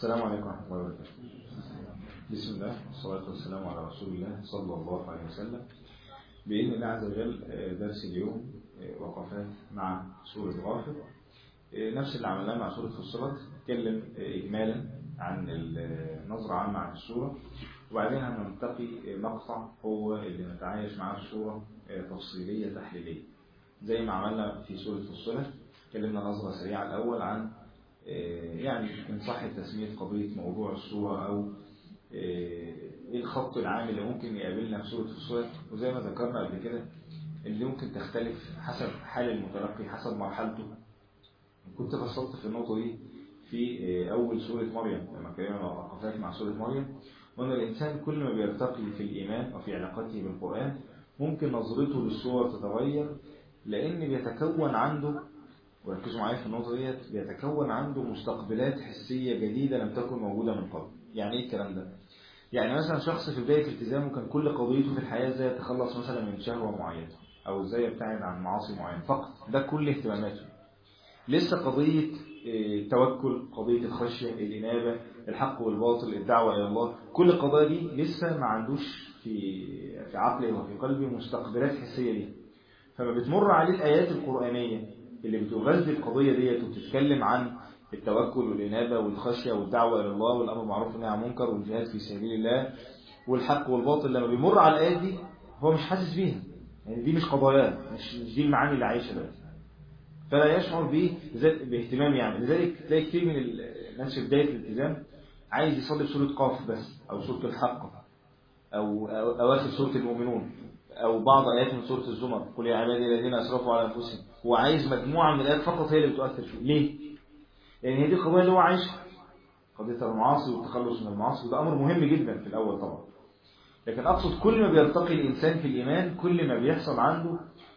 السلام عليكم ورحمة الله وبركاته. بسم الله والصلاة والسلام على رسول الله صلى الله عليه وسلم. بإذن الله عز وجل درس اليوم وقفات مع سورة غافر، نفس اللي عملناه مع سورة فصلت. نتكلم إجمالا عن النظرة عامة عن السورة، وبعدين هننتقي مقطع هو اللي نتعايش معاه السورة تفصيلية تحليلية زي ما عملنا في سورة فصلت. اتكلمنا نظرة سريعة الأول عن يعني إن صح تسمية قضية موضوع السورة أو إيه الخط العام اللي ممكن يقابلنا في سورة فصلت، وزي ما ذكرنا قبل كده اللي ممكن تختلف حسب حال المتلقي حسب مرحلته. كنت فصلت في النقطة دي في أول سورة مريم لما كنا وقفات مع سورة مريم، وأن الإنسان كل ما بيرتقي في الإيمان وفي علاقته بالقرآن ممكن نظرته للسورة تتغير، لأن بيتكون عنده، وركزوا معايا في النقطة ديت، بيتكون عنده مستقبلات حسية جديدة لم تكن موجودة من قبل. يعني ايه الكلام ده؟ يعني مثلا شخص في بداية التزامه كان كل قضيته في الحياة ازاي يتخلص مثلا من شهوة معينة او ازاي يبتعد عن معاصي معينة فقط، ده كل اهتماماته. لسه قضية التوكل، قضية الخشية، الإنابة، الحق والباطل، الدعوة إلى الله، كل القضايا دي لسه ما عندوش في عقله وفي قلبه مستقبلات حسية ليه. فما بتمر عليه الآيات القرآنية اللي بتغذي القضية ديت وبتتكلم عن التوكل والإنابة والخشية والدعوة إلى الله والأمر بالمعروف والنهي عن المنكر والجهاد في سبيل الله والحق والباطل، لما بيمر على الآيات دي هو مش حاسس بيها، يعني دي مش قضايا، مش دي المعاني اللي عايشة دلوقتي، فلا يشعر باهتمام. يعني لذلك تلاقي كتير من الناس في بداية الالتزام عايز يصلي بسورة قاف بس، أو سورة الحق، أو أواخر سورة المؤمنون، أو بعض آيات من سورة الزمر، قل يا عبادي الذين أسرفوا على أنفسهم. هو عايز مجموعة من الآيات فقط هي اللي بتؤثر فيه. ليه؟ لأن هي دي القضية اللي هو عايشها، قضية المعاصي والتخلص من المعاصي، وده أمر مهم جدا في الأول طبعا. لكن أقصد كل ما بيرتقي الإنسان في الإيمان كل ما بيحصل عنده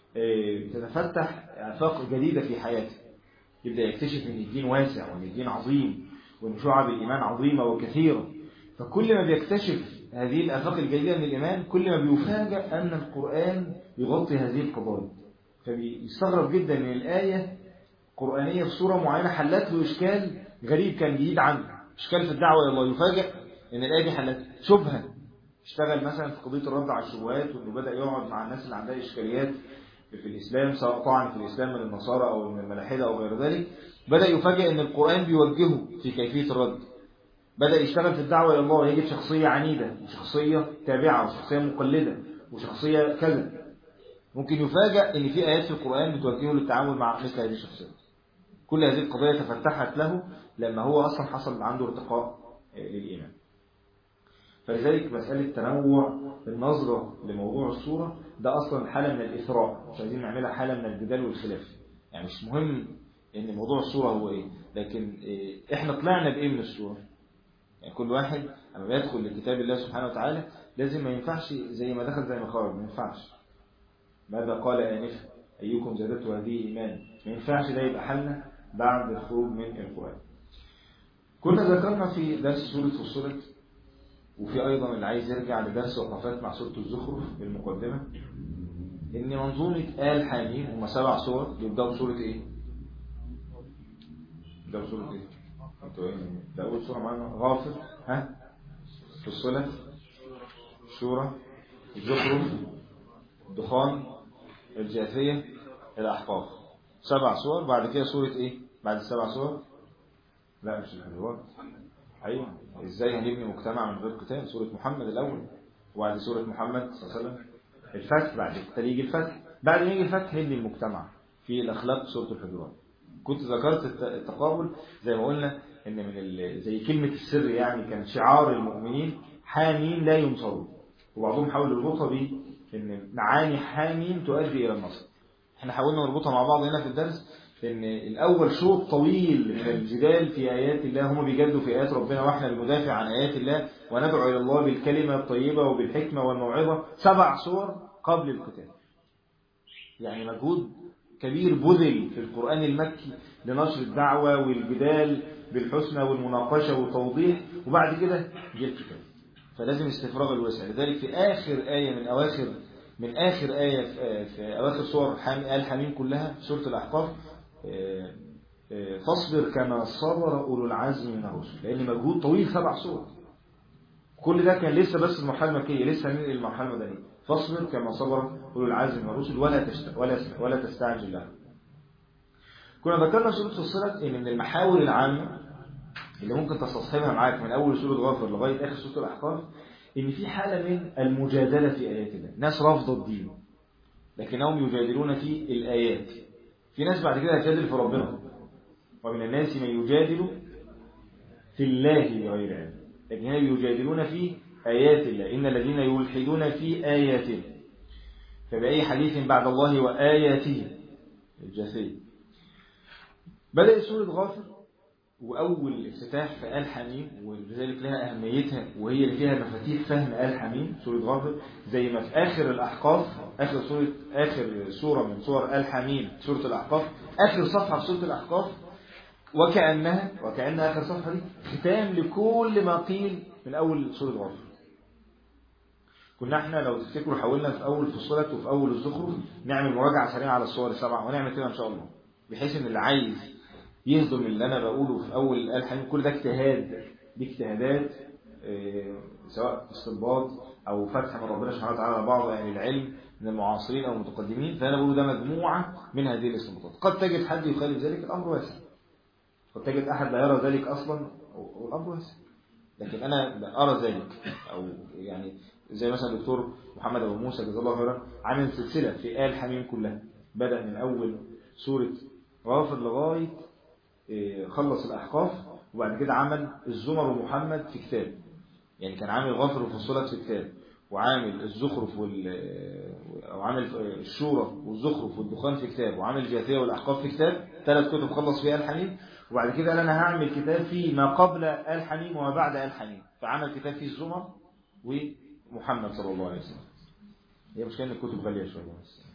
تتفتح آفاق جديدة في حياته، يبدأ يكتشف أن الدين واسع وأن الدين عظيم وأن شعب الإيمان عظيمة وكثيرة. فكل ما بيكتشف هذه الآفاق الجديدة من الإيمان كل ما بيفاجأ أن القرآن يغطي هذه القضايا، فبيستغرب جدا أن الآية قرآنية في سورة معينة حلت له إشكال غريب كان جديد عنه، إشكال في الدعوة إلى الله. يفاجأ أن الآية دي حلت شبهة، اشتغل مثلا في قضية الرد على الشبهات، وأنه بدأ يقعد مع الناس اللي عندها إشكاليات في الإسلام، سواء طعن في الإسلام من النصارى أو من الملاحدة أو غير ذلك. بدأ يفاجأ أن القرآن بيوجهه في كيفية الرد. بدأ يشتغل في الدعوة إلى الله، يجد شخصية عنيدة وشخصية تابعة وشخصية مقلدة وشخصية كذا. ممكن يفاجأ أن في آيات في القرآن بتوجهه للتعامل مع مثل هذه الشخصيات. كل هذه القضايا تفتحت له لما هو أصلا حصل عنده ارتقاء للإيمان. فلذلك مسألة تنوع النظرة لموضوع السورة ده أصلا حالة من الإثراء، مش عايزين نعملها حالة من الجدال والخلاف. يعني مش مهم إن موضوع السورة هو إيه، لكن إحنا طلعنا بإيه من السورة. يعني كل واحد لما بيدخل لكتاب الله سبحانه وتعالى لازم ما ينفعش زي ما دخل زي ما خرج، ما ينفعش. ماذا قال آنفا أيكم زادته هذه إيمان، ما ينفعش ده يبقى حالنا بعد الخروج من القرآن. كنا ذكرنا في درس سورة فصلت، وفي أيضا اللي عايز يرجع لدرس وقفات مع سورة الزخرف بالمقدمة، إن منظومة آل حاميم هم 7 سور يبدأوا بسورة إيه؟ يبدأوا بسورة إيه؟ ده أول سورة معانا غافر، فصلت، الشورى، الزخرف، الدخان، الجاثية، الأحقاف. 7 سور. بعد كده سورة إيه؟ بعد ال7 سور؟ لا مش الحجرات. أيوة، إزاي هنبني مجتمع من غير قتال؟ سورة محمد الأول، وبعد سورة محمد صلى الله عليه وسلم الفتح، بعد كده يجي الفتح، بعد ما يجي الفتح نبني المجتمع في الأخلاق سورة الحجرات. كنت ذكرت التقابل زي ما قلنا إن من زي كلمة السر، يعني كان شعار المؤمنين حامين لا ينصرون، وبعضهم حاول يربطها بإن معاني حامين تؤدي إلى النصر. احنا حاولنا نربطها مع بعض هنا في الدرس، إن الأول شوط طويل من الجدال في آيات الله، هم بيجادلوا في آيات ربنا وإحنا بندافع عن آيات الله وندعو إلى الله بالكلمة الطيبة وبالحكمة والموعظة. 7 سور قبل القتال، يعني مجهود كبير بذل في القرآن المكي لنشر الدعوة والجدال بالحسنى والمناقشة والتوضيح، وبعد كده جاء القتال. فلازم استفراغ الوسع. لذلك في آخر آية من آخر آية في أواخر سور آل حميم كلها، سورة الأحقاف، فاصبر كما صبر أولو العزم من الرسل، لأن مجهود طويل 7 سور. كل ده كان لسه بس المرحلة المكية، لسه هننقل المرحلة المدنية. فاصبر كما صبر أولو العزم من الرسل ولا تستعجل لها. كنا ذكرنا سورة فصلت إن من المحاور العامة اللي ممكن تستصحبها معاك من أول سورة غافر لغاية آخر سورة الأحقاف، إن في حالة من المجادلة في آيات الله. ناس رافضة الدين لكنهم يجادلون في الآيات. في ناس بعد كده هتجادل في ربنا، ومن الناس من يجادل في الله بغير علم، لكن هنا يجادلون في آيات الله. إن الذين يلحدون في آياته فبأي حديث بعد الله وآياته الجاثية. بدأ سورة غافر وأول افتتاح في آل حميم، ولذلك لها أهميتها وهي اللي فيها مفاتيح فهم آل حميم سورة غافر، زي ما في آخر الأحقاف آخر سورة من سور آل حميم سورة الأحقاف، آخر صفحة في سورة الأحقاف وكأن آخر صفحة دي ختام لكل ما قيل من أول سورة غافر. كنا احنا لو تفتكروا حاولنا في أول فصلت وفي أول الزخرف نعمل مراجعة سريعة على الصور ال7، ونعمل كده إن شاء الله، بحيث إن اللي عايز يهضم اللي أنا بقوله في أول آل حميم كل ده دي اجتهادات، سواء استنباط أو فتح من ربنا سبحانه وتعالى على بعض أهل العلم من المعاصرين أو المتقدمين. فأنا بقول ده مجموعة من هذه الاستنباطات. قد تجد حد يخالف ذلك، الأمر واسع. قد تجد أحد لا يرى ذلك أصلا، والأمر واسع. لكن أنا أرى ذلك، أو يعني زي مثلا الدكتور محمد أبو موسى جزاه الله خيرا عامل سلسلة في آل حميم كلها، بدأ من أول سورة غافر لغاية خلص الأحقاف، وبعد كده عمل الزمر ومحمد في كتاب. يعني كان عامل غافر وفصلت في كتاب، وعامل الزخرف أو عامل الشورى والزخرف والدخان في كتاب، وعامل الجاثية والأحقاف في كتاب. 3 كتب خلص فيها آل حميم. وبعد كده قال أنا هعمل كتاب فيه ما قبل آل حميم وما بعد آل حميم، فعمل كتاب فيه الزمر ومحمد صلى الله عليه وسلم. هي مش كان الكتب غالية شوية بس.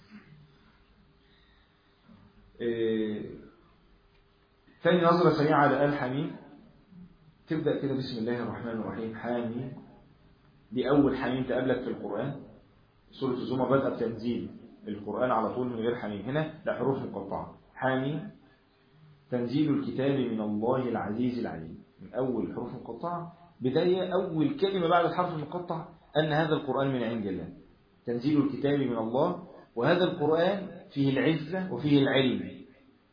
ثاني نظرة سريعة على آل حميم. تبدأ كده بسم الله الرحمن الرحيم. حاميم دي أول حميم تقابلك في القرآن. سورة الزمر بدأ بتنزيل القرآن على طول من غير حميم، هنا لا حروف مقطعة. حاميم تنزيل الكتاب من الله العزيز العليم، من أول حروف مقطعة. بداية أول كلمة بعد الحرف المقطع أن هذا القرآن من عند الله. تنزيل الكتاب من الله، وهذا القرآن فيه العزة وفيه العلم.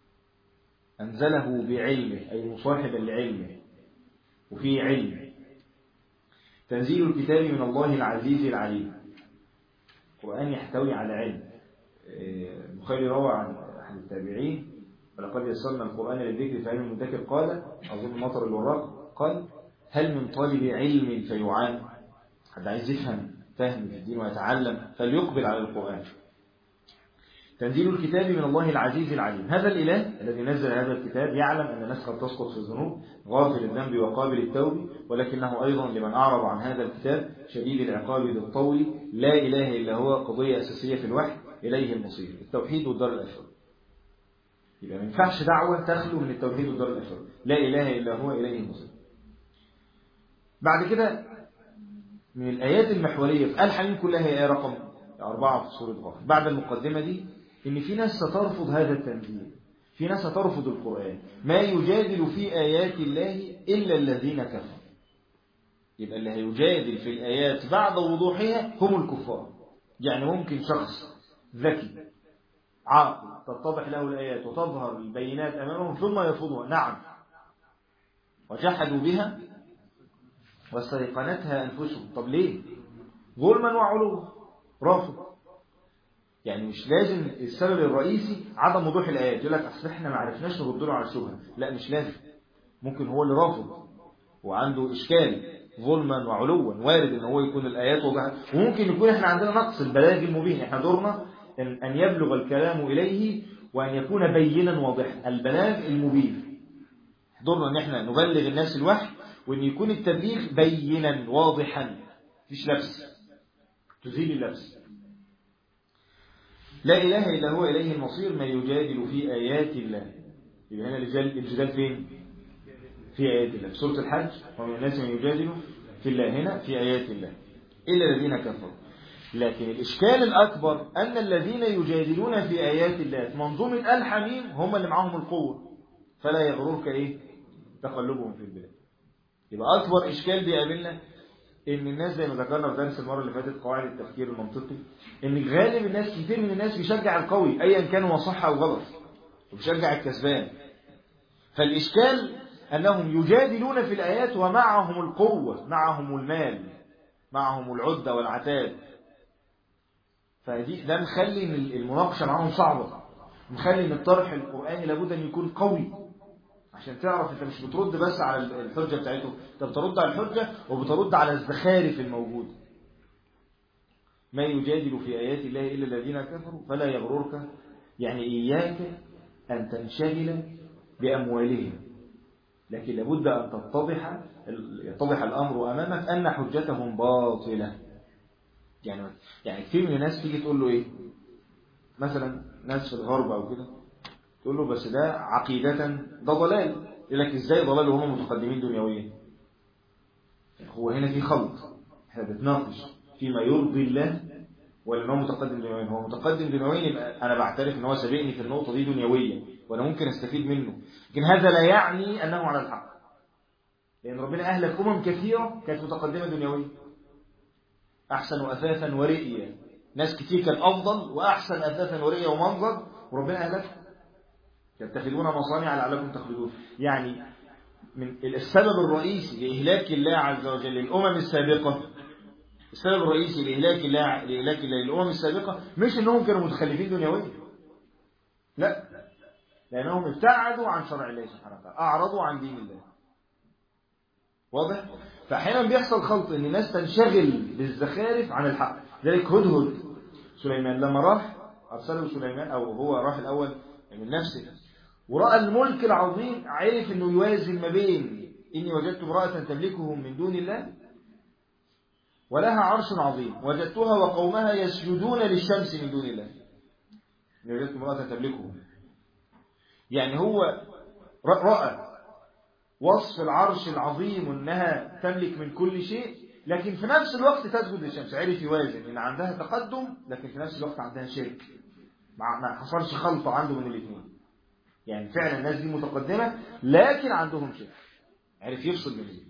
أنزله بعلمه أي مصاحبا لعلمه، وفيه علم. تنزيل الكتاب من الله العزيز العليم، القرآن يحتوي على علم. البخاري روى عن أحد التابعين ولقد يسرنا القرآن للذكر فهل من مدكر، قال أظن مطر الوراق، قال هل من طالب علم فيعان؟ حد عايز يفهم فهم في الدين ويتعلم فليقبل على القرآن. تنزيل الكتاب من الله العزيز العليم، هذا الإله الذي نزل هذا الكتاب يعلم أن الناس قد تسقط في الذنوب، غافل الذنب وقابل التوب، ولكنه أيضا لمن أعرض عن هذا الكتاب شديد العقاب ذي الطول. لا إله إلا هو قضية أساسية في الوحي، إليه المصير، التوحيد والدار الآخرة. يبقى ما ينفعش دعوة تخلو من التوحيد والدار الآخرة. لا إله إلا هو إليه المصير. بعد كده من الآيات المحورية في آل حميم كلها هي آية رقم 4 في سورة غافر. بعد المقدمة دي إن في ناس سترفض هذا التنزيل، في ناس سترفض القرآن، ما يجادل في آيات الله إلا الذين كفروا. يبقى اللي هيجادل في الآيات بعد وضوحها هم الكفار. يعني ممكن شخص ذكي عاقل تتضح له الآيات وتظهر البينات أمامهم ثم يرفضها. نعم، وجحدوا بها واستيقنتها أنفسهم. طب ليه؟ ظلما وعلوا، رافض. يعني مش لازم السبب الرئيسي عدم وضوح الآيات يقول لك أصل احنا ما عرفناش نرد له على الشبهة. لا، مش لازم. ممكن هو اللي رافض وعنده إشكال ظلما وعلوا، وارد ان هو يكون الآيات واضحة. وممكن يكون احنا عندنا نقص البلاغ المبين. احنا دورنا أن يبلغ الكلام إليه وأن يكون بينا واضحا، البلاغ المبين. دورنا أن احنا نبلغ الناس الوحي وأن يكون التبليغ بينا واضحا، مفيش لبس، تزيل اللبس. لا إله إلا هو إليه المصير، من يجادل في آيات الله. يبقى هنا الجدال فين؟ في آيات الله. في سورة الحج ومن الناس من يجادل في الله، هنا في آيات الله إلا الذين كفروا. لكن الإشكال الأكبر أن الذين يجادلون في آيات الله في منظومة آل حميم هم اللي معهم القوة، فلا يغررك إيه تقلبهم في البلاد. يبقى أكبر إشكال بيقابلنا إن الناس زي ما ذكرنا في درس المرة اللي فاتت قواعد التفكير المنطقي، إن غالب الناس كتير من الناس بيشجع القوي أيا كان هو صح أو غلط، وبيشجع الكسبان. فالإشكال أنهم يجادلون في الآيات ومعهم القوة، معهم المال، معهم العدة والعتاد. ده مخلي إن المناقشة معهم صعبة، مخلي إن الطرح القرآني لابد أن يكون قوي، عشان تعرف أنت مش بترد بس على الحجة بتاعته، أنت بترد على الحجة وبترد على الزخارف الموجودة. ما يجادل في آيات الله إلا الذين كفروا فلا يغررك، يعني إياك أن تنشغل بأموالهم، لكن لابد أن يتضح الأمر أمامك أن حجتهم باطلة. يعني كثير من الناس تيجي تقول له إيه، مثلا ناس في الغرب أو كده، تقول له بس ده عقيدة ده ضلال، يقول لك إزاي ضلال وهم متقدمين دنيويا؟ هو هنا في خلط، احنا بنتناقش فيما يرضي الله ولا إنه متقدم دنيويا. هو متقدم دنيويا يبقى أنا بعترف إن هو سابقني في النقطة دي دنيويا وأنا ممكن أستفيد منه، لكن هذا لا يعني أنه على الحق، لأن ربنا أهلك كثيرة كانت متقدمة دنيويا، أحسن أثاثا ورئيا، ناس كتير كان أفضل وأحسن أثاثا ورئيا ومنظر، وربنا أهلك يتخذون مصانع لعلكم تخلدون. يعني من السبب الرئيسي لإهلاك الله عز وجل للأمم السابقة، السبب الرئيسي لإهلاك الله للأمم السابقة مش أنهم كانوا متخلفين دنيويا، لا، لأنهم ابتعدوا عن شرع الله سبحانه وتعالى، أعرضوا عن دين الله. واضح؟ فأحيانا بيحصل خلط إن الناس تنشغل بالزخارف عن الحق. ذلك هدهد سليمان لما راح أرسله سليمان، أو هو راح الأول من نفسه ورأى الملك العظيم، عرف إنه يوازن ما بين إني وجدت امرأة تملكهم من دون الله ولها عرش عظيم وجدتها وقومها يسجدون للشمس من دون الله. إني وجدت امرأة تملكهم، يعني هو رأى وصف العرش العظيم أنها تملك من كل شيء، لكن في نفس الوقت تسجد للشمس. عرف يوازن إن عندها تقدم لكن في نفس الوقت عندها شرك، ما حصلش خلطة عنده من الاثنين. يعني فعلا الناس دي متقدمة لكن عندهم شرك، عرف يفصل بين الاثنين.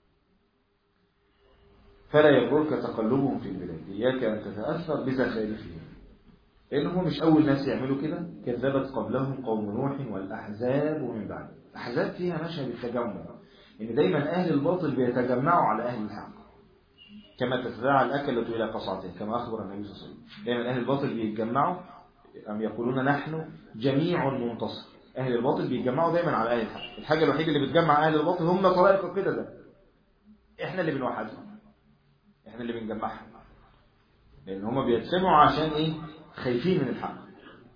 فلا يغررك تقلبهم في البلاد، إياك أن تتأثر بزخارفهم، لأنهم مش أول ناس يعملوا كده. كذبت قبلهم قوم نوح والأحزاب ومن بعد. الأحزاب فيها مشهد التجمع، إن دايما أهل الباطل بيتجمعوا على أهل الحق كما تتداعى الأكلة إلى قصعتها، كما أخبر النبي صلى الله عليه وسلم. دايما أهل الباطل بيتجمعوا، أم يقولون نحن جميع منتصر. أهل الباطل بيتجمعوا دايما على أهل الحق. الحاجة الوحيدة اللي بتجمع أهل الباطل هم طرائق القدة، ده إحنا اللي بنوحدهم، إحنا اللي بنجمعهم، لأن هم بيجتمعوا عشان إيه؟ خايفين من الحق.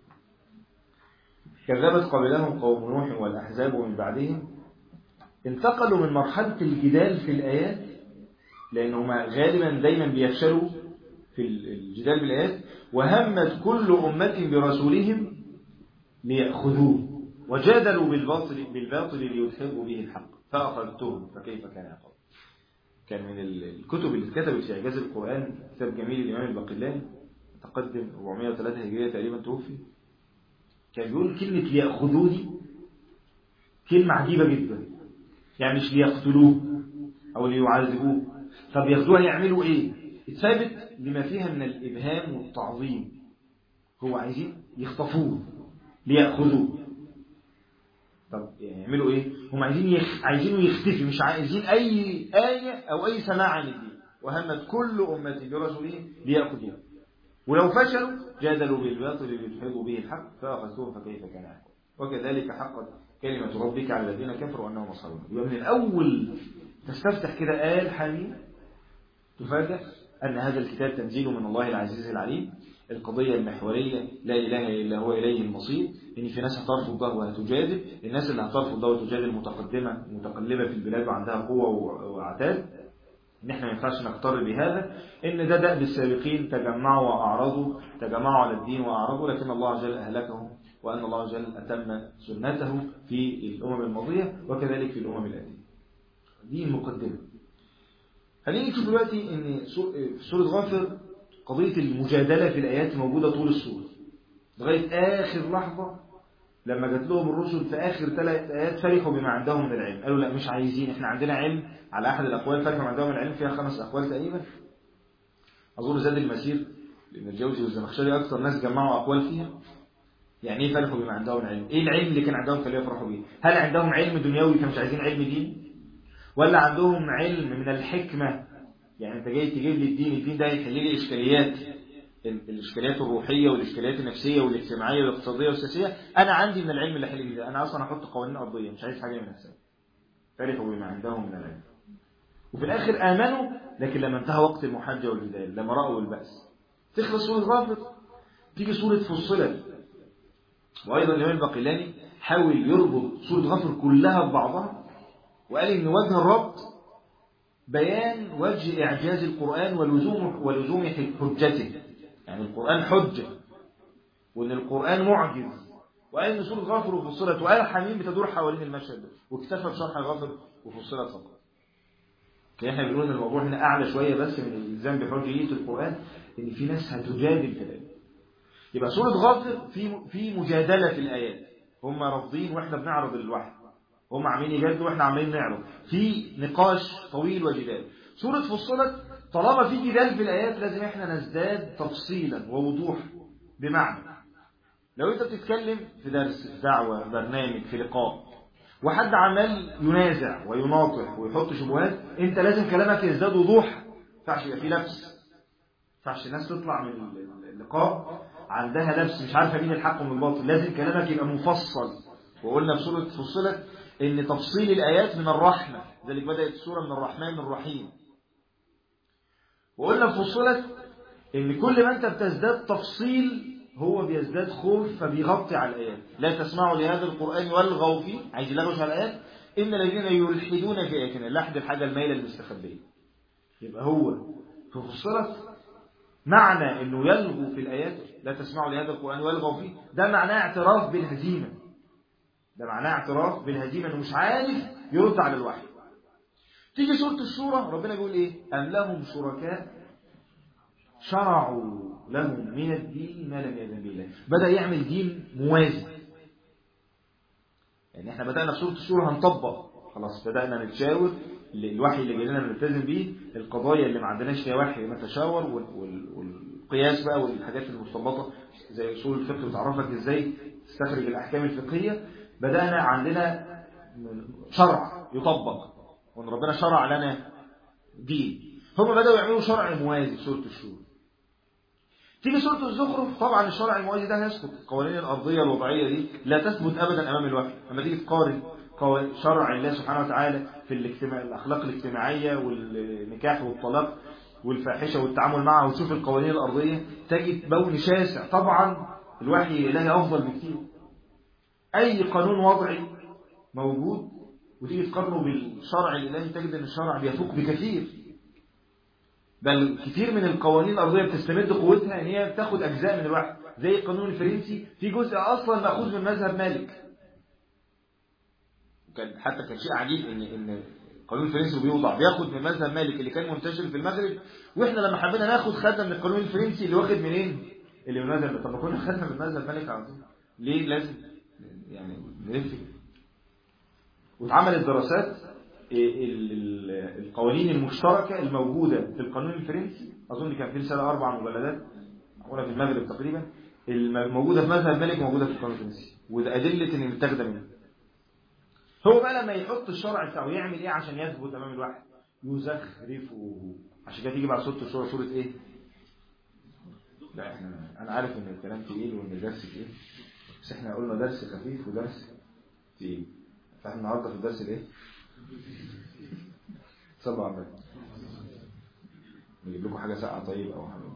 كذبت قبلهم قوم نوح والأحزاب ومن بعدهم. انتقلوا من مرحلة الجدال في الآيات، لأنهم غالبا دايما بيفشلوا في الجدال بالآيات، وهمت كل أمة برسولهم ليأخذوه وجادلوا بالباطل ليدحضوا به الحق فأخذتهم فكيف كان عقاب. كان من الكتب اللي اتكتبت في إعجاز القرآن كتاب جميل الإمام الباقلاني، تقدم 403 هجرية تقريبا توفي. كان بيقول كلمة ليأخذوه دي كلمة عجيبة جدا، يعني مش ليقتلوه أو ليعذبوه. طب ياخذوها يعملوا إيه؟ اتثابت لما فيها من الإبهام والتعظيم. هو عايزين يخطفوه ليأخذوه. طب يعملوا إيه؟ هم عايزينه يختفي، مش عايزين أي آية أو أي سماع عن الدين. وهمت كل أمة برسولهم ليأخذوه، ولو فشلوا جادلوا بالباطل ليدحضوا به الحق فأخذوه فكيف كان عقاب. وكذلك حقت كلمة ربك على الذين كفروا أنهم أصحاب النار. يبقى من الأول تستفتح كده آل حميم تفاجأ أن هذا الكتاب تنزيل من الله العزيز العليم. القضية المحورية لا إله إلا هو إليه المصير. إن في ناس هترفض ده وهتجادل، الناس اللي هترفض ده وتجادل متقلبة في البلاد وعندها قوة وعتاد. إن إحنا ما ينفعش نقتر بهذا، إن ده دأب السابقين، تجمعوا وأعرضوا، تجمعوا على الدين وأعرضوا، لكن الله عز وجل أهلكهم، وأن الله عز وجل أتم سنته في الأمم الماضية وكذلك في الأمم الآتية. دي المقدمة. خلينا نشوف دلوقتي إن في سورة غافر قضية المجادلة في الآيات موجودة طول السورة لغاية آخر لحظة لما جات لهم الرسل في آخر 3 آيات فرحوا بما عندهم من العلم، قالوا لا مش عايزين، احنا عندنا علم. على أحد الأقوال فرحوا بما عندهم من العلم فيها 5 أقوال تقريبا، أظن زاد المسير لأن الجوزي والزمخشري أكثر ناس جمعوا أقوال فيها. يعني إيه فرحوا بما عندهم من العلم؟ إيه العلم اللي كان عندهم خليه يفرحوا بيه؟ هل عندهم علم دنيوي فمش عايزين علم دين؟ ولا عندهم علم من الحكمة؟ يعني أنت جاي تجيب لي الدين ده هيحل لي إشكاليات، الإشكاليات الروحية والإشكاليات النفسية والاجتماعية والاقتصادية والسياسية. أنا عندي من العلم اللي حل ده، أنا أصلا أحط قوانين أرضية مش عايز حاجة من نفسي. فرحوا بما عندهم من العلم، وفي الآخر آمنوا. لكن لما انتهى وقت المحاجة والجدال، لما رأوا البأس، تخلص سورة غافر، تيجي سورة فصلت. وأيضا الإمام الباقلاني حاول يربط سورة غافر كلها ببعضها، وقال إن وجه الربط بيان وجه إعجاز القرآن ولزوم حجته. يعني القرآن حجة، وإن القرآن معجز، وقال إن سورة غافر وفصلت وآل حميم بتدور حوالين المشهد ده، واكتفى بشرح غافر وفصلت فقط. كان احنا بنقول ان الموضوع هنا اعلى شويه بس من الالزام بحجيه القران، ان في ناس هتجادل في الايات. يبقى سوره غافر في مجادله في الايات، هم رافضين واحنا بنعرض الوحي، هم عاملين يجادلوا واحنا عاملين نعرض، في نقاش طويل وجدال. سوره فصلت طالما في جدال في الايات لازم احنا نزداد تفصيلا ووضوح. بمعنى لو انت بتتكلم في درس، في دعوه، في برنامج، في لقاء، وحد عمال ينازع ويناطح ويحط شبهات، انت لازم كلامك يزداد وضوح. ما ينفعش يبقى فيه لبس، ما ينفعش الناس تطلع من اللقاء عندها لبس مش عارفه مين الحق ومن الباطل. لازم كلامك يبقى مفصل. وقلنا في سوره فصلت ان تفصيل الايات من الرحمه، ذلك بدات السوره من الرحمن الرحيم. وقلنا في فصلت ان كل ما انت بتزداد تفصيل هو بيزداد خوف فبيغطي على الآيات. لا تسمعوا لهذا القرآن والغوا فيه، عايز يلغوش على الآيات. إن الذين يلحدون في آياتنا، لحد الحاجة الميلة المستخبية. يبقى هو في فصلت معنى إنه يلغو في الآيات، لا تسمعوا لهذا القرآن والغوا فيه، ده معناه اعتراف بالهزيمة. ده معناه اعتراف بالهزيمة، إنه مش عارف يرد على الوحي. تيجي سورة الشورى ربنا بيقول إيه؟ أم لهم شركاء شرعوا لهم من الدين ما لم يأذن به الله. بدأ يعمل دين موازي. يعني احنا بدأنا في سورة الشورى هنطبق، خلاص بدأنا نتشاور، الوحي اللي جايلنا بنلتزم بيه، القضايا اللي ما عندناش فيها وحي نتشاور، والقياس بقى والحاجات المستنبطة زي اصول الفقه بتعرفك ازاي تستخرج الأحكام الفقهية. بدأنا عندنا شرع يطبق، وان ربنا شرع لنا دين. هم بدأوا يعملوا شرع موازي في سورة الشورى. تيجي سورة الزخرف، طبعا الشرع الموازي ده هيسقط. القوانين الأرضية الوضعية دي لا تثبت أبدا أمام الوحي. لما تيجي تقارن شرع الله سبحانه وتعالى في الأخلاق الاجتماعية والنكاح والطلاق والفاحشة والتعامل معها، وتشوف القوانين الأرضية تجد بون شاسع. طبعا الوحي الإلهي أفضل بكثير. أي قانون وضعي موجود وتيجي تقارنه بالشرع الإلهي تجد أن الشرع بيفوق بكثير. بل كثير من القوانين الأرضية بتستمد قوتها ان هي بتاخد أجزاء من الوحي. زي القانون الفرنسي في جزء أصلا مأخوذ من مذهب مالك. حتى كان شيء عجيب ان القانون الفرنسي بياخد من مذهب مالك اللي كان منتشر في المغرب، واحنا لما حبينا خدنا من القانون الفرنسي اللي واخد منين؟ اللي من مذهب. طب ما كنا خدنا من مذهب مالك على طول، ليه لازم يعني نلف؟ واتعملت دراسات القوانين المشتركة الموجودة في القانون الفرنسي، أظن كان في رسالة 4 مجلدات معمولة في المغرب تقريبا، الموجودة في مذهب مالك موجودة في القانون الفرنسي، وده أدلة إن متاخدة منه. هو بقى لما يحط الشرع بتاعه يعمل إيه عشان يثبت أمام الواحد؟ يزخرفه. عشان كده تيجي بعد سورة الشورى سورة إيه؟ لا أنا عارف إن الكلام تقيل وإن الدرس تقيل، بس إحنا قلنا درس خفيف ودرس تقيل. فإحنا النهارده في الدرس الإيه؟ صلوا على النبي. نجيب لكم حاجة ساقعة طيب أو حاجة.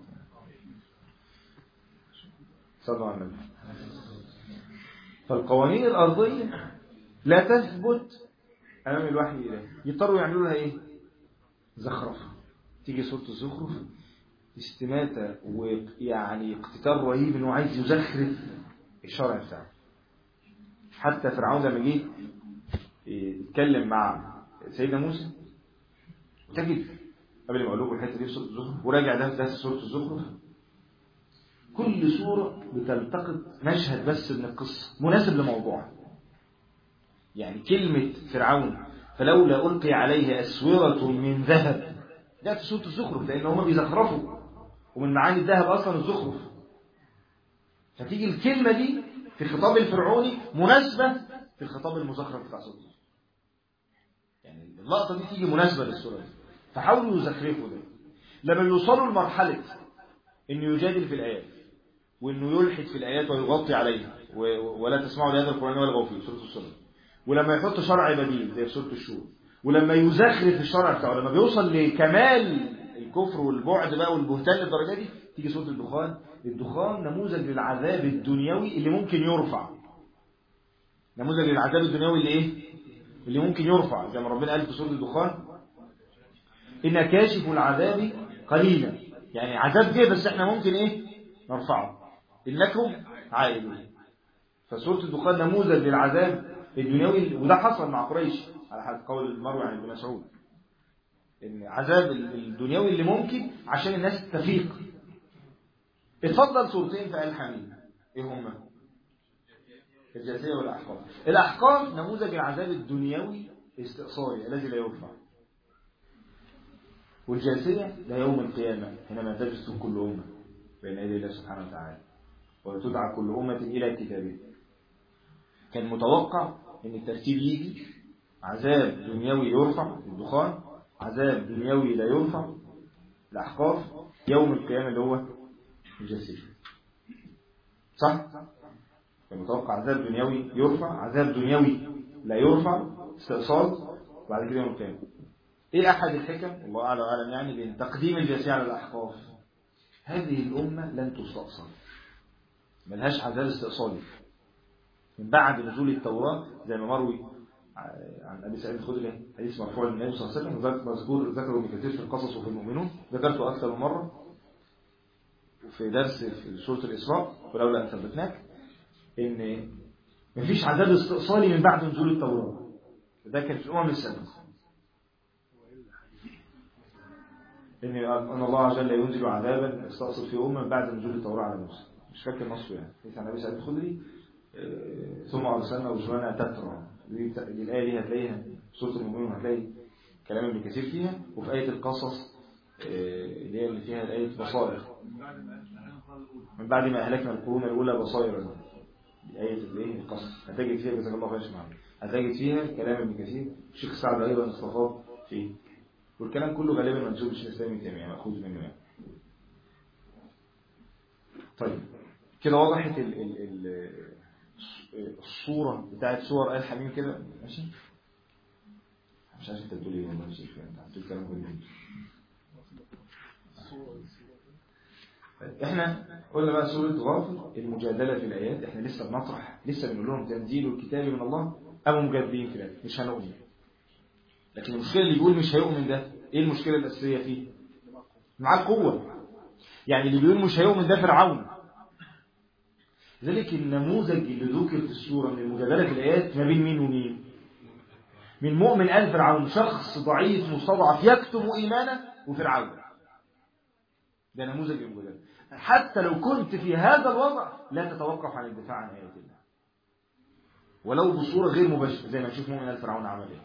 صلوا على النبي. فالقوانين الأرضية لا تثبت أمام الوحي الإلهي، يضطروا يعملوا لها إيه؟ زخرفة. تيجي سورة الزخرف استماتة ويعني اقتتال رهيب إنه عايز يزخرف الشرع بتاعه. حتى فرعون لما جه يتكلم مع سيدنا موسى، تجد قبل ما اقول لكم الحته دي في سوره الزخرف وراجع ده سوره الزخرف، كل سوره بتلتقط مشهد بس من القصة مناسب لموضوعها. يعني كلمة فرعون فلولا ألقي عليه أسورة من ذهب جاءت في سورة الزخرف، لأن هم بيزخرفوا ومن معاني الذهب أصلا الزخرف. فتيجي الكلمة دي في الخطاب الفرعوني مناسبة في الخطاب المزخرف بتاع سورة الزخرف. يعني اللقطة دي تيجي مناسبة للسورة دي، فحاولوا يزخرفوا ده. لما يوصلوا لمرحلة إنه يجادل في الآيات وإنه يلحد في الآيات ويغطي عليها ولا تسمعوا لهذا القرآن والغوا فيه سورة الصلاة، ولما يحط شرع بديل زي سورة الشورى، ولما يزخرف الشرع بتاعه، لما بيوصل لكمال الكفر والبعد بقى والبهتان للدرجة دي، تيجي سورة الدخان. الدخان نموذج للعذاب الدنيوي اللي ممكن يرفع. نموذج للعذاب الدنيوي اللي ايه؟ اللي ممكن يرفع، زي ما ربنا قال في سورة الدخان إن كاشف العذاب قليلا، يعني عذاب جه بس احنا ممكن ايه؟ نرفعه إنكم عائلون. فسورة الدخان نموذج للعذاب الدنيوي، وده حصل مع قريش على حد قول المروي عن ابن مسعود، ان عذاب الدنيوي اللي ممكن عشان الناس تفيق. اتفضل سورتين في آل حميد، ايه هما؟ الجاثية والأحقاف. الأحقاف نموذج العذاب الدنيوي الاستئصالي الذي لا يرفع، والجاثية ده يوم القيامة حينما تجلس كل أمة بين يدي الله سبحانه وتعالى وتدعى كل أمة إلى كتابه. كان متوقع ان الترتيب يجي عذاب دنيوي يرفع الدخان، عذاب دنيوي لا يرفع الأحقاف، يوم القيامة اللي هو الجاثية. صح؟ كان متوقع عذاب دنيوي يرفع، عذاب دنيوي لا يرفع استئصال، وبعد كده يوم القيامة. ايه احد الحكم والله اعلم واعلم يعني بين تقديم الجاثية على الأحقاف؟ هذه الأمة لن تستأصل، ملهاش عذاب استئصالي من بعد نزول التوراة، زي ما مروي عن أبي سعيد الخدري حديث مرفوع للنبي صلى الله عليه وسلم، ذكره ابن كثير في القصص وفي المؤمنون، ذكرته أكثر من مرة وفي درس في سورة الإسراء ولولا أن ثبتناك، إن مفيش عذاب استئصالي من بعد نزول التوراة. ده كان في الأمم السابقة، إن الله عز وجل ينزل عذابا يستأصل في أمة بعد نزول التوراة على موسى. مش فاكر نصه يعني، حديث عن أبي سعيد الخدري ثم أرسلنا رسلنا تترى. الآية دي هتلاقيها سورة المؤمنون، هتلاقي كلام ابن كثير فيها، وفي آية القصص اللي هي اللي فيها الآية بصائر من بعد ما أهلكنا القرون الأولى بصائر، آية الايه القصص هتجد فيها جزاك الله خير معنا، هتجد فيها كلام ابن كثير. الشيخ سعد أيضا استفاض فيه، والكلام كله غالبا منسوب للشيخ الإسلام ابن تيمية مأخوذ منه يعني. طيب كده وضحت الصورة بتاعت صور آل حميم كده، ماشي؟ مش عارف انت بتقول ايه والله يا شيخ، انت بتقول كلام جميل. احنا قلنا بقى سورة غافر المجادلة في الآيات، احنا لسه بنطرح، لسه بنقول لهم تنزيل الكتاب من الله أم مجادلين في الآيات، مش هنؤمن. لكن المشكلة اللي بيقول مش هيؤمن ده، ايه المشكلة الأساسية فيه؟ معاه القوة. يعني اللي بيقول مش هيؤمن ده فرعون. ذلك النموذج اللي ذكر في السورة من المجادلة في الآيات ما بين مين ومين؟ من مؤمن آل فرعون، شخص ضعيف مستضعف يكتم إيمانه، وفرعون. ده نموذج المجادلة. حتى لو كنت في هذا الوضع لا تتوقف عن الدفاع عن آيات الله، ولو بصورة غير مباشرة، زي ما نشوف مؤمن آل فرعون عمل ايه.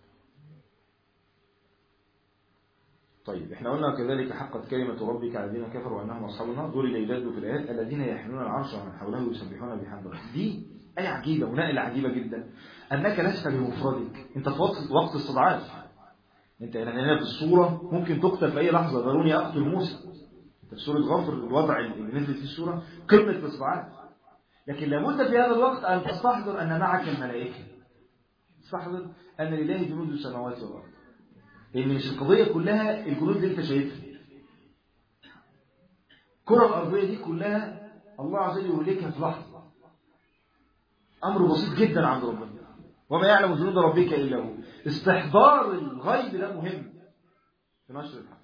طيب احنا قلنا كذلك حقت كلمة ربك على الذين كفروا أنهم أصحاب النار، دول اللي يجادلوا في الآيات الذين يحملون العرش ومن حوله يسبحون بحمد ربهم. دي آية عجيبة ونقلة عجيبة جدا، أنك لست بمفردك، أنت في وقت استضعاف. أنت هنا في السورة ممكن تقتل في أي لحظة، ضروني أقتل موسى. أنت في سورة غافر الوضع اللي نزلت في السورة قمة الاستضعاف، لكن لابد في هذا الوقت أن تستحضر أن معك الملائكة، تستحضر أن لله جنود السماوات والأرض، لأن مش القضية كلها الجنود اللي أنت شايفها. الكرة الأرضية دي كلها الله عز وجل يهلكها في لحظة، أمر بسيط جدا عند ربنا، وما يعلم جنود ربك إلا هو. استحضار الغيب ده مهم في نشر الحق،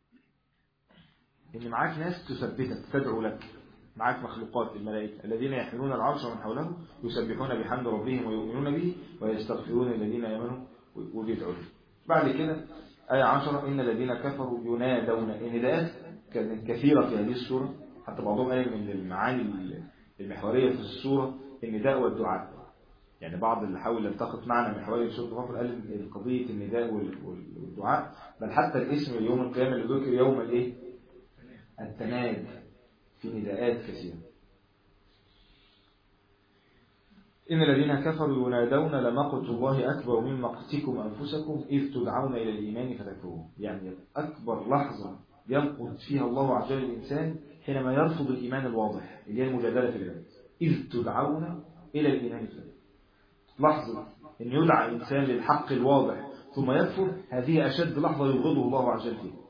إن معاك ناس تثبتك تدعو لك، معاك مخلوقات الملائكة الذين يحملون العرش ومن حوله يسبحون بحمد ربهم ويؤمنون به ويستغفرون الذين آمنوا وبيدعون. بعد كده آية 10 إن الذين كفروا ينادون. النداءات كانت كثيرة في هذه السورة، حتى بعضهم قال من المعاني المحورية في السورة النداء والدعاء. يعني بعض اللي حاول يلتقط معنى محورية في سورة غافر قال قضية النداء والدعاء، بل حتى الاسم يوم القيامة اللي ذكر يوم الايه؟ التناد، في نداءات كثيرة. إن الذين كفروا ينادون لمقت الله أكبر من مقتكم أنفسكم إذ تدعون إلى الإيمان فتكفرون. يعني أكبر لحظة ينقض فيها الله عز وجل الإنسان حينما يرفض الإيمان الواضح اللي هي المجادلة في العباد. إذ تدعون إلى الإيمان فتكفرون، لحظة أن يدعى الإنسان للحق الواضح ثم يكفر، هذه أشد لحظة يبغضه الله عز وجل فيها.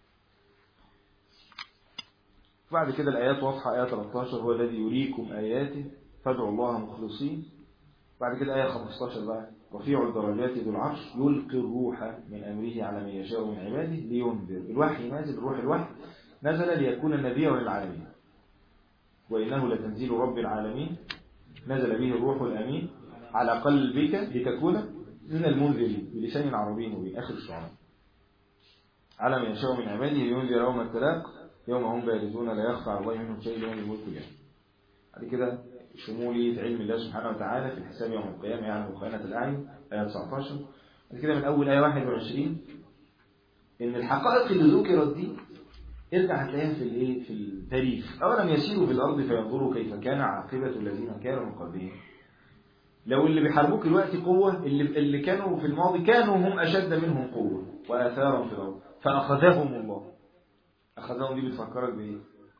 بعد كده الآيات واضحة. آيات 13 هو الذي يريكم آياته فادعوا الله مخلصين. بعد كده آية 15 بقى رفيع الدرجات ذو العرش يلقي الروح من أمره على من يشاء من عباده لينذر. الوحي نازل، الروح الوحي نزل ليكون نذيرا للعالمين، وإنه لتنزيل رب العالمين نزل به الروح الأمين على قلبك لتكون من المنذرين بلسان عربي مبين. آخر الشعراء. على من يشاء من عباده لينذر يوم التلاق يوم هم بارزون لا يخفى على الله منهم شيء يوم الملك اليوم. بعد كده شمولية علم الله سبحانه وتعالى في الحساب يوم القيامة يعني خائنة الأعين آية 19. بعد كده من أول آية 21 إن الحقائق اللي ذكرت دي ارجع هتلاقيها في التاريخ. أولا يسيروا في الأرض فينظروا كيف كان عاقبة الذين كانوا من قبلهم. لو اللي بيحاربوك دلوقتي قوة، اللي كانوا في الماضي كانوا هم أشد منهم قوة وآثارا في الأرض فأخذهم الله. أخذهم دي بتفكرك بإيه؟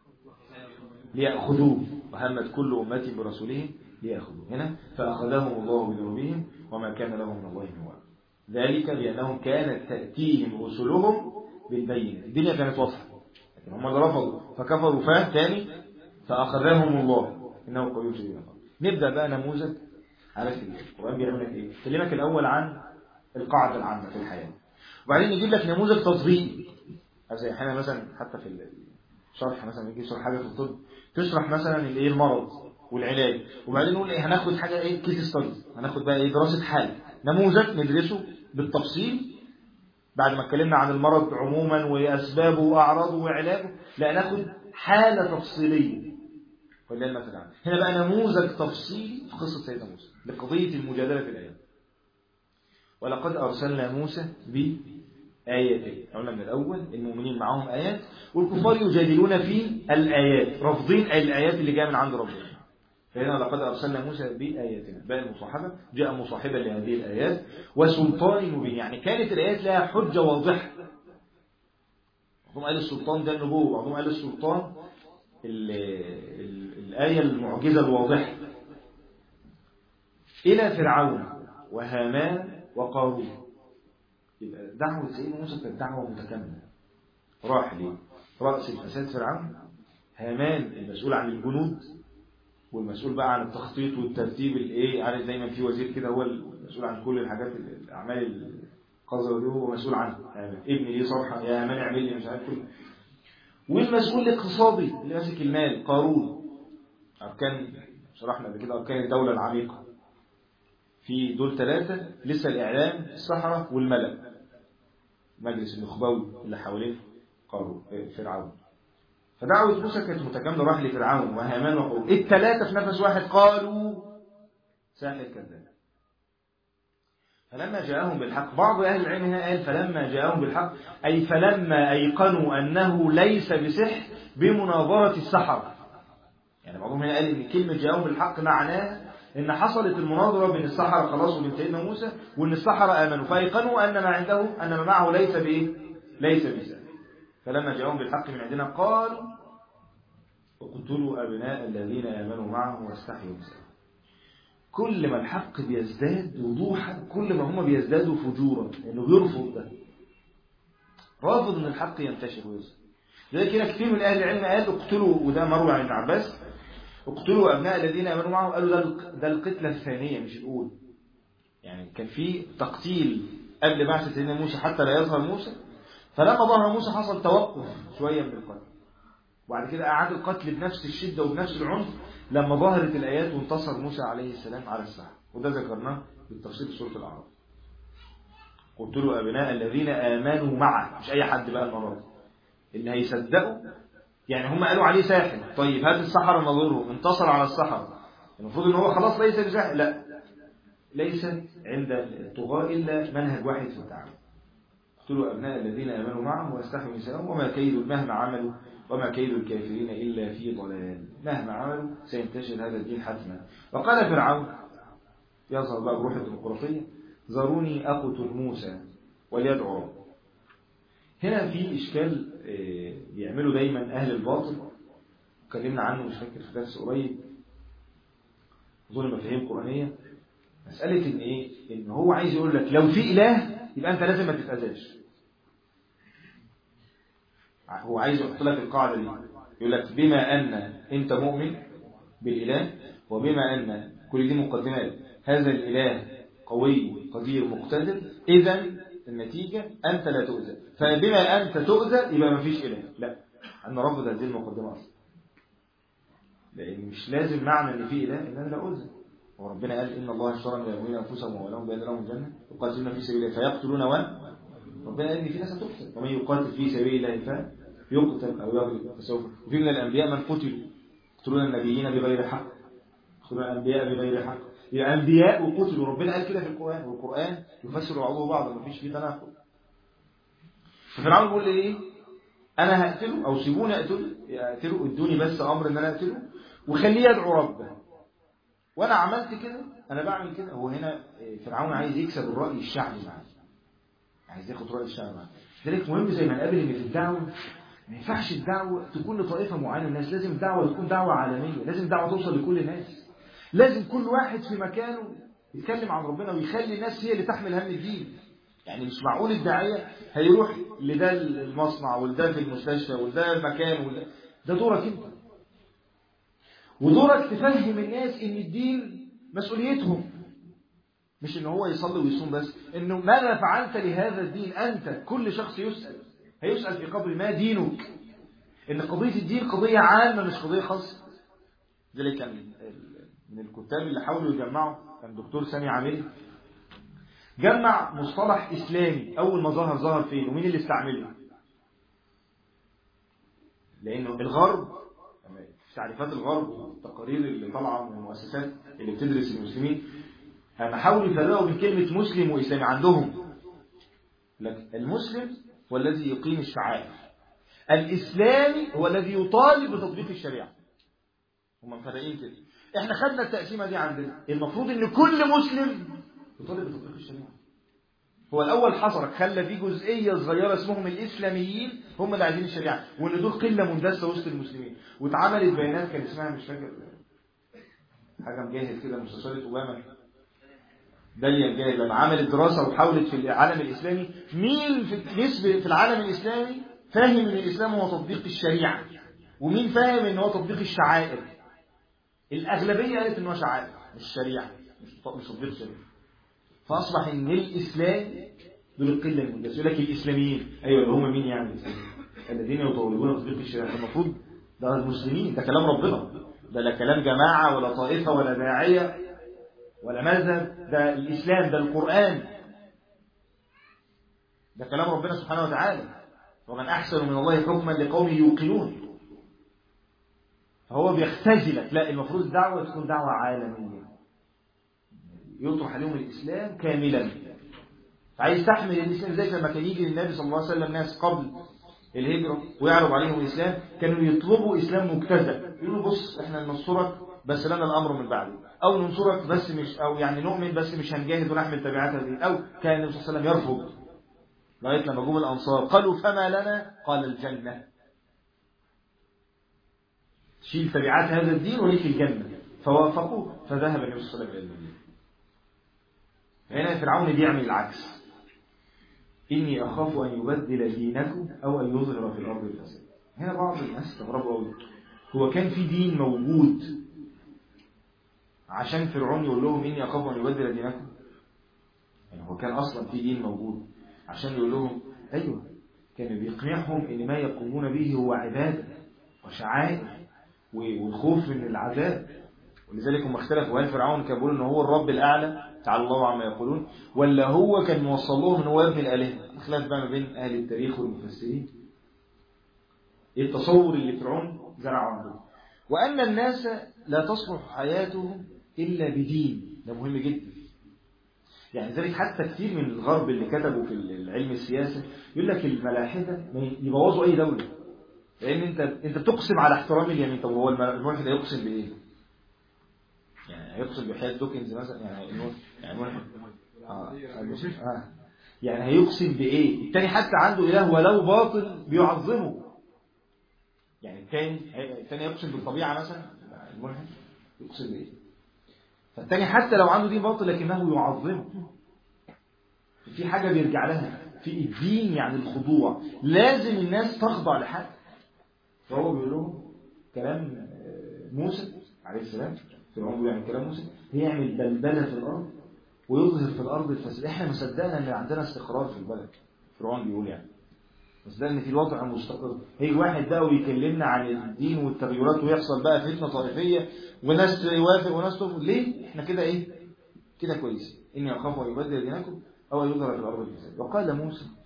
ليأخذوه، وهمت كل أمتي برسوله ليأخذوه. هنا فأخذهم الله بذنوبهم وما كان لهم من الله من واق. ذلك بأنهم كانت تأتيهم رسلهم بالبينات. الدنيا كانت واضحة لكن هم اللي رفضوا فكفروا تاني فأخذهم الله إنه قوي شديد العقاب. نبدأ بقى نموذج. عارف القرآن بيعمل لك إيه؟ كلمك الأول عن القاعدة العامة في الحياة، وبعدين يجيب لك نموذج تطبيقي. زي احنا مثلا حتى في الشرح مثلا يجي يشرح حاجة في الطب، تشرح مثلا الايه المرض والعلاج، وبعدين نقول ايه هناخد حاجة ايه كيس ستادي، هناخد بقى ايه دراسة حال، نموذج ندرسه بالتفصيل بعد ما اتكلمنا عن المرض عموما واسبابه واعراضه وعلاجه. لا ناخد حالة تفصيلية. ولله المثل الأعلى. هنا بقى نموذج تفصيلي في قصة سيدنا موسى لقضية المجادلة في الآيات. ولقد أرسلنا موسى بآياتين. قلنا من الأول المؤمنين معهم آيات والكفار يجادلون في الآيات، رافضين الآيات اللي جاء من عند ربنا. فهنا لقد أرسلنا موسى بآياتنا، باء المصاحبة جاء مصاحبا لهذه الآيات وسلطان مبين. يعني كانت الآيات لها حجة واضحة. بعضهم قال السلطان ده النبوة، بعضهم قال السلطان الآية المعجزة الواضحة. إلى فرعون وهامان وقارون. يبقى دعوة سيدنا موسى كانت دعوة متكاملة. راح ليه؟ رأس الفساد فرعون، هامان المسؤول عن الجنود والمسؤول بقى عن التخطيط والترتيب الايه، عارف دايما في وزير كده هو المسؤول عن كل الحاجات الاعمال القذرة دي هو مسؤول عنها. ابني ليه صرحة يا هامان اعمل لي مش عارف كل. والمسؤول الاقتصادي اللي ماسك المال قارون. أركان شرحنا قبل كده أركان الدولة العميقة. في دول ثلاثة لسه الإعلام السحرة والملأ، مجلس النخبوي اللي حوالين قارون فرعون. فدعوة موسى كانت متكاملة. راح لفرعون وهامان وقارون الثلاثة في نفس واحد قالوا ساحر كذاب. فلما جاءهم بالحق، بعض أهل العلم هنا قال فلما جاءهم بالحق أي فلما أيقنوا أنه ليس بسحر بمناظرة السحرة. يعني بعضهم هنا قال إن كلمة جاءهم بالحق معناه إن حصلت المناظرة بين السحرة خلاص وبين سيدنا موسى، وإن السحرة آمنوا فأيقنوا أن ما عنده أن ما معه ليس بإيه؟ ليس بسحر. فلما جاءهم بالحق من عندنا قالوا اقتلوا أبناء الذين آمنوا معه واستحيوا نساءهم. كل ما الحق بيزداد وضوحا كل ما هم بيزدادوا فجورا، لأنه بيرفض ده، رافض ان الحق ينتشر ويظهر. زي كده كثير من اهل العلم قال اقتلوا، وده مروي عن ابن عباس، اقتلوا ابناء الذين امنوا معه. قالوا ده القتله الثانيه مش الاولى. يعني كان في تقتيل قبل بعثه سيدنا موسى حتى لا يظهر موسى، فلما ظهر موسى حصل توقف شويه من القتل، وبعد كده اعاد القتل بنفس الشده وبنفس العنف لما ظهرت الايات وانتصر موسى عليه السلام على السحرة. وده ذكرناه بالتفصيل في سوره الاعراف. قتلوا أبناء الذين آمنوا معه، مش أي حد بقى المرة اللي هيصدقوا يعني هم قالوا عليه ساحر، طيب هات السحرة نظره، انتصر على السحرة، المفروض ان هو خلاص ليس بساحر. لا، ليس عند الطغاة إلا منهج واحد في الدعوة: اقتلوا أبناء الذين آمنوا معه واستحيوا نساءهم وما كيد مهما عملوا وما كيد الكافرين إلا في ضلال. مهما عملوا سينتشر هذا الدين حتما. وقال فرعون، يظهر بقى بروح الديمقراطية: ذروني أقتل موسى وليدعو ربه. هنا في إشكال بيعملوا دايما أهل الباطل، اتكلمنا عنه مش فاكر في درس قريب، أظن مفاهيم قرآنية، مسألة إن إيه؟ إن هو عايز يقول لك لو في إله يبقى أنت لازم ما تتأذاش. هو عايز يحط لك القاعدة دي، يقول لك بما أن أنت مؤمن بالإله وبما أن كل دي مقدمات، هذا الإله قوي قدير مقتدر، إذا النتيجة أنت لا تؤذى، فبما أنت تؤذى يبقى ما فيش إله. لا، أنا رفض هذه المقدمة أصلا، لأن مش لازم معنى أن في إله إن أنا لا أؤذى. وربنا قال إن الله اشترى من المؤمنين أنفسهم وأموالهم بأن لهم الجنة يقاتلون في سبيل الله فيقتلون ربنا قال إن في ناس هتقتل، ومن يقاتل في سبيل الله فيقتل أو يغلب فسوف. وفي من الأنبياء من قتلوا يقتلون النبيين بغير حق، يقتلون الأنبياء بغير حق، يبقى أنبياء وقتلوا. ربنا قال كده في القرآن، والقرآن يفسر بعضه بعضا، ما فيش فيه تناقض. ففرعون بيقول لي إيه؟ أنا هقتله أو سيبوني أقتله، ادوني بس أمر إن أنا أقتله وخليه يدعو ربه. وأنا عملت كده، أنا بعمل كده. هو هنا فرعون عايز يكسب الرأي الشعبي معاه، عايز ياخد رأي الشعب معاه. لذلك مهم زي ما نقابل إن في الدعوة ما ينفعش الدعوة تكون لطائفة معينة الناس، لازم الدعوة تكون دعوة عالمية، لازم الدعوة توصل لكل الناس، لازم كل واحد في مكانه يتكلم عن ربنا ويخلي الناس هي اللي تحمل هم الدين. يعني مش معقول الداعية هيروح لده المصنع ولده في المستشفى ولده المكان وده، ده دورك انت، ودورك تفهم الناس ان الدين مسؤوليتهم، مش ان هو يصلي ويصوم بس، انه ماذا فعلت لهذا الدين انت. كل شخص هيسأل في قبر ما دينك، ان قضية الدين قضية عامة مش قضية خاصة. ذلك كان من الكتاب اللي حاولوا يجمعوا، كان دكتور سامي عامل جمع مصطلح إسلامي أول ما ظهر فين ومين اللي استعمله. لأنه الغرب في تعريفات الغرب والتقارير اللي طالعة من المؤسسات اللي بتدرس المسلمين حاولوا يفرقوا بين كلمة مسلم وإسلامي. عندهم لك المسلم هو الذي يقيم الشعائر، الإسلامي هو الذي يطالب بتطبيق الشريعة. هم مفرقين كده. احنا خدنا التقسيمة دي عندنا، المفروض ان كل مسلم يطالب بتطبيق الشريعة. هو الأول حصرك، خلى في جزئية صغيرة اسمهم الإسلاميين هم اللي عايزين الشريعة، وان دول قلة مندسة وسط المسلمين. واتعملت بيانات كان اسمها مش فاكر حاجة مجاهد كده، مستشارة أوباما داليا مجاهد، لما عملت دراسة وحاولت في العالم الإسلامي مين في العالم الإسلامي فاهم ان الإسلام هو تطبيق الشريعة ومين فاهم ان هو تطبيق الشعائر. الأغلبية قالت ان هو شعائر مش شريعة، مش تطبيق الشريعة. فأصبح ان الإسلام دول القلة المندسة. يقول لك الإسلاميين، أيوة اللي هم مين يعني الإسلاميين؟ الذين يطالبون تطبيق الشريعة. المفروض ده المسلمين، ده كلام ربنا، ده لا كلام جماعة ولا طائفة ولا داعية ولا مذهب، ده الإسلام، ده القرآن، ده كلام ربنا سبحانه وتعالى. ومن أحسن من الله حكما لقوم يوقنون. فهو بيختزلك، لا المفروض الدعوة تكون دعوة عالمية يطرح عليهم الإسلام كاملا. فعايز تحمل الإسلام زي لما كان يجي للنبي صلى الله عليه وسلم ناس قبل الهجرة ويعرض عليهم الإسلام، كانوا يطلبوا إسلام مجتزأ، يقولوا بص احنا ننصرك بس لنا الأمر من بعده، أو ننصرك بس مش، أو يعني نؤمن بس مش هنجاهد ونحمل تبعاتها دي. أو كان النبي صلى الله عليه وسلم يرفض لغاية لما جم الأنصار قالوا فما لنا، قال الجنة، شيل تبعات هذا الدين وليك الجنة. فوافقوا، فذهب النبي صلى الله عليه وسلم إلى المدينة. هنا فرعون بيعمل العكس: إني أخاف أن يبدل دينكم أو أن يظهر في الأرض الفساد. هنا بعض الناس استغربوا قوي، هو كان في دين موجود عشان فرعون يقول لهم إني أخاف أن يبدل دينكم؟ يعني هو كان أصلا في دين موجود عشان يقول لهم أيوة. كان بيقنعهم إن ما يقومون به هو عبادة وشعائر والخوف من العذاب. ولذلك هم اختلفوا، هل فرعون كان بيقول إن هو الرب الأعلى تعالى الله عما يقولون، ولا هو كان موصل لهم إن هو ابن الآلهة؟ خلاف بقى ما بين أهل التاريخ والمفسرين. إيه التصور اللي فرعون زرعه عنده. وأن الناس لا تصلح حياتهم إلا بدين. ده مهم جدا. يعني ذلك حتى كثير من الغرب اللي كتبوا في العلم السياسي يقول لك الملاحدة يبوظوا أي دولة، لأن أنت بتقسم على احترام اليمين. طب هو الملحد يقسم بإيه؟ يعني هيقسم بحياة دوكنز مثلا؟ يعني يعني هيقسم بإيه؟ التاني حتى عنده إله ولو باطل بيعظمه. يعني التاني يقسم بالطبيعة مثلا، الملحد يقسم بإيه؟ فالتاني حتى لو عنده دين باطل لكنه يعظمه، في حاجة بيرجع لها في الدين. يعني الخضوع لازم الناس تخضع لحد. فهو بيقول لهم كلام موسى عليه السلام، فرعون بيقول يعني كلام موسى هيعمل بلبلة في الأرض ويظهر في الأرض الفساد. احنا مصدقنا ان عندنا استقرار في البلد. فرعون بيقول يعني مصدقنا ان في الوضع مستقر. هيجي واحد بقى ويكلمنا عن الدين والتغيرات ويحصل بقى فتنة طائفية وناس يوافق وناس ترفض. ليه؟ احنا كده ايه؟ كده كويس. إني أخاف أن يبدل دينكم أو أن يظهر في الأرض الفساد. وقال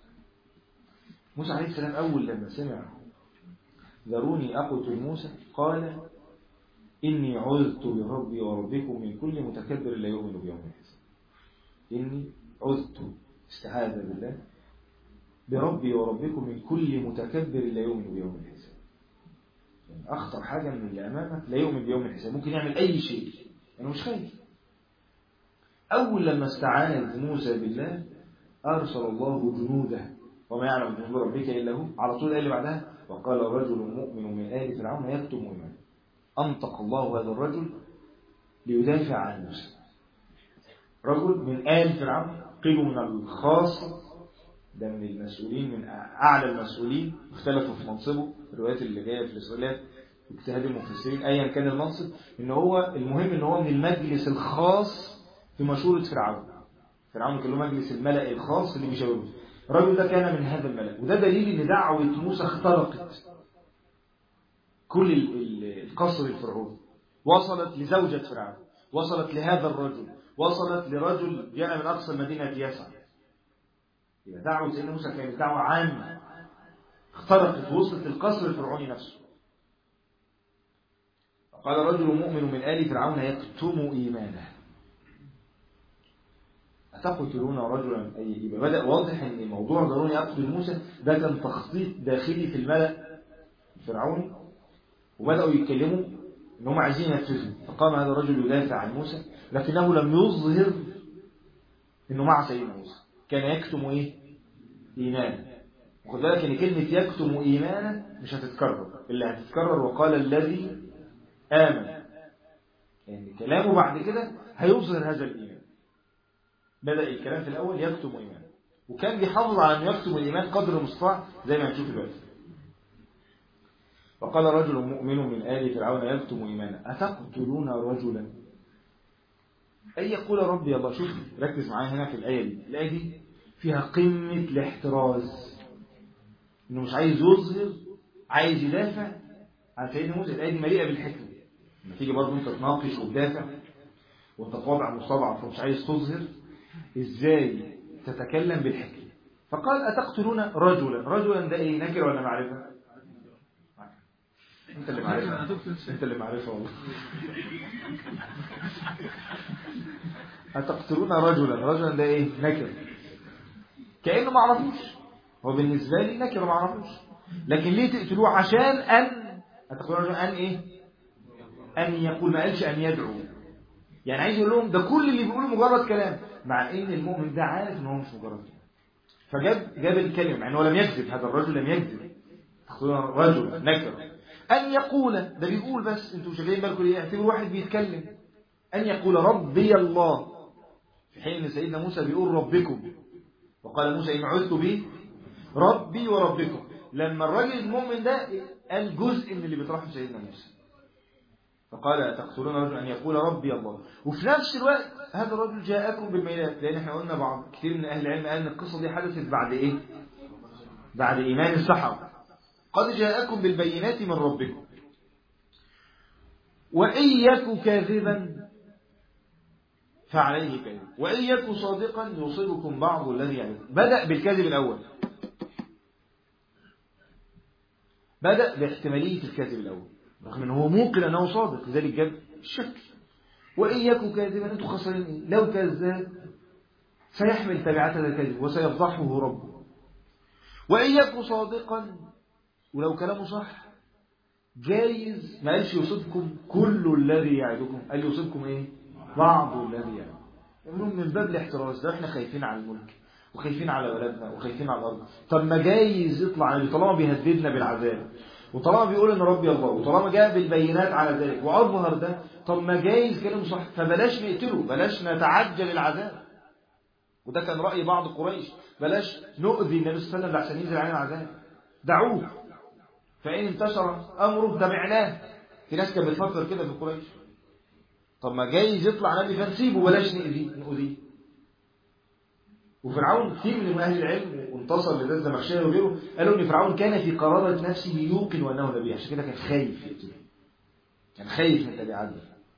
موسى عليه السلام أول لما سمع ذروني أقتل موسى قال إني عذت بربي وربكم من كل متكبر لا يؤمن بيوم الحساب. إني عذت، استعاذ بالله، بربي وربكم من كل متكبر لا يؤمن بيوم الحساب. يعني أخطر حاجة من اللي أمامك لا يؤمن بيوم الحساب، ممكن يعمل أي شيء يعني مش خايف. أول لما استعاذ موسى بالله أرسل الله جنوده وما يعلم جنود ربك إلا هو. على طول قال بعدها وقال رجل مؤمن من آل فرعون يكتم إيمانه. أنطق الله هذا الرجل ليدافع عن موسى. رجل من آل فرعون، قيلوا من الخاص، ده من المسؤولين، من أعلى المسؤولين، اختلفوا في منصبه. الروايات اللي جاية في الإسرائيليات واجتهاد المفسرين أيا كان المنصب، إن هو المهم إن هو من المجلس الخاص في مشورة فرعون كان له مجلس الملأ الخاص اللي بيشاوره. الرجل ده كان من هذا الملأ، وده دليل إن دعوة موسى اخترقت كل القصر الفرعوني، وصلت لزوجة فرعون، وصلت لهذا الرجل، وصلت لرجل جاء من أقصى المدينة يسعى. يبقى دعوة سيدنا موسى كانت دعوة عامة اخترقت ووصلت للقصر الفرعوني نفسه. قال رجل مؤمن من آل فرعون يكتم إيمانه أتقتلون رجلا. يبقى بدأ واضح ان موضوع ضروري يقتل موسى ده كان تخطيط داخلي في الملأ الفرعوني، وبدأوا يتكلموا ان هم عايزين ينفذوا. فقام هذا الرجل يدافع عن موسى لكنه لم يظهر انه مع سيدنا موسى، كان يكتم ايه؟ ايمانه. وخد بالك ان كلمة يكتم ايمانه مش هتتكرر، اللي هتتكرر وقال الذي آمن، يعني كلامه بعد كده هيظهر هذا الإيمان. بدأ الكلام في الأول يكتم إيمان، وكان بيحافظ على أن يكتم الإيمان قدر المستطاع زي ما هنشوف دلوقتي. وقال رجل مؤمن من آل فرعون يكتم إيمانه أتقتلون رجلا أن يقول ربي الله. شوف ركز معايا هنا في الآية دي. الآية دي فيها قمة الاحتراز، إنه مش عايز يظهر، عايز يدافع عن سيدنا موسى. الآية دي مليئة بالحكمة. لما تيجي برضه أنت تناقش وتدافع وأنت في وضع مستضعف ومش عايز تظهر، إزاي تتكلم بالحكمة. فقال أتقتلون رجلا ده إيه؟ نكر ولا معرفة؟ أنت اللي معرفة، أنت اللي معرفة والله. أتقتلون رجلا ده إيه؟ نكر، كأنه ما عرفوش. هو بالنسبة لي نكر ما عرفوش، لكن ليه تقتلوه؟ عشان أتقتلون رجلا أن إيه؟ أن يقول، ما قالش أن يدعو. يعني عايز يقول لهم ده كل اللي بيقوله مجرد كلام، مع ان المؤمن ده عارف ان هو مش مجرد كلام. فجاب الكلمه مع انه لم يكذب، هذا الرجل لم يكذب. رجل نكر ان يقول، ده بيقول بس، انتوا شايفين بالكم ايه؟ اعتبروا واحد بيتكلم. ان يقول ربي الله، في حين ان سيدنا موسى بيقول ربكم، وقال موسى ان عذت به ربي وربكم. لما الراجل المؤمن ده قال جزء من اللي بيطرحه سيدنا موسى، فقال أتقتلون رجل أن يقول ربي الله. وفي نفس الوقت هذا الرجل جاءكم بالبينات، لأن احنا قلنا بعض كثير من أهل العلم قال أن القصة دي حدثت بعد إيه؟ بعد إيمان السحرة. قد جاءكم بالبينات من ربكم وإن يك كاذبا فعليه كذب وإن يك صادقا يصيبكم بعض الذي يعلم. بدأ بالكذب الأول، بدأ باحتمالية الكاذب الأول رغم أنه هو موقن أنه صادق، لذلك جاب الشك. وإن يكن كاذبا أنتم خسرين إيه؟ لو كذاب سيحمل تبعات هذا الكذب وسيفضحه ربه. وإن يكن صادقا ولو كلامه صح جايز ما قالش يصيبكم كل الذي يعدكم، قال يصيبكم إيه؟ بعض الذي يعدكم. من باب الاحتراز. ده احنا خايفين على الملك وخايفين على بلدنا وخايفين على الأرض. طب ما جايز يطلع نبي طالما بيهددنا بالعذاب وطالما بيقول ان ربي الله وطالما جاء بالبينات على ذلك وأظهر ده، طب ما جايز كلام صح، فبلاش نقتله، بلاش نتعجل العذاب. وده كان رأي بعض قريش، بلاش نؤذي النبي صلى الله عليه وسلم لحسن ينزل علينا العذاب، دعوه فإن انتشر أمره تبعناه. في ناس كانت بتفكر كده في قريش. طب ما جايز يطلع نبي فنسيبه، بلاش نؤذيه. وفرعون كثير من أهل العلم وانتصر لذات زمخشري وغيره قالوا ان فرعون كان في قرارة نفسه يوقن وانه نبي، عشان كده كان خايف يقتله، كان خايف من تبعات.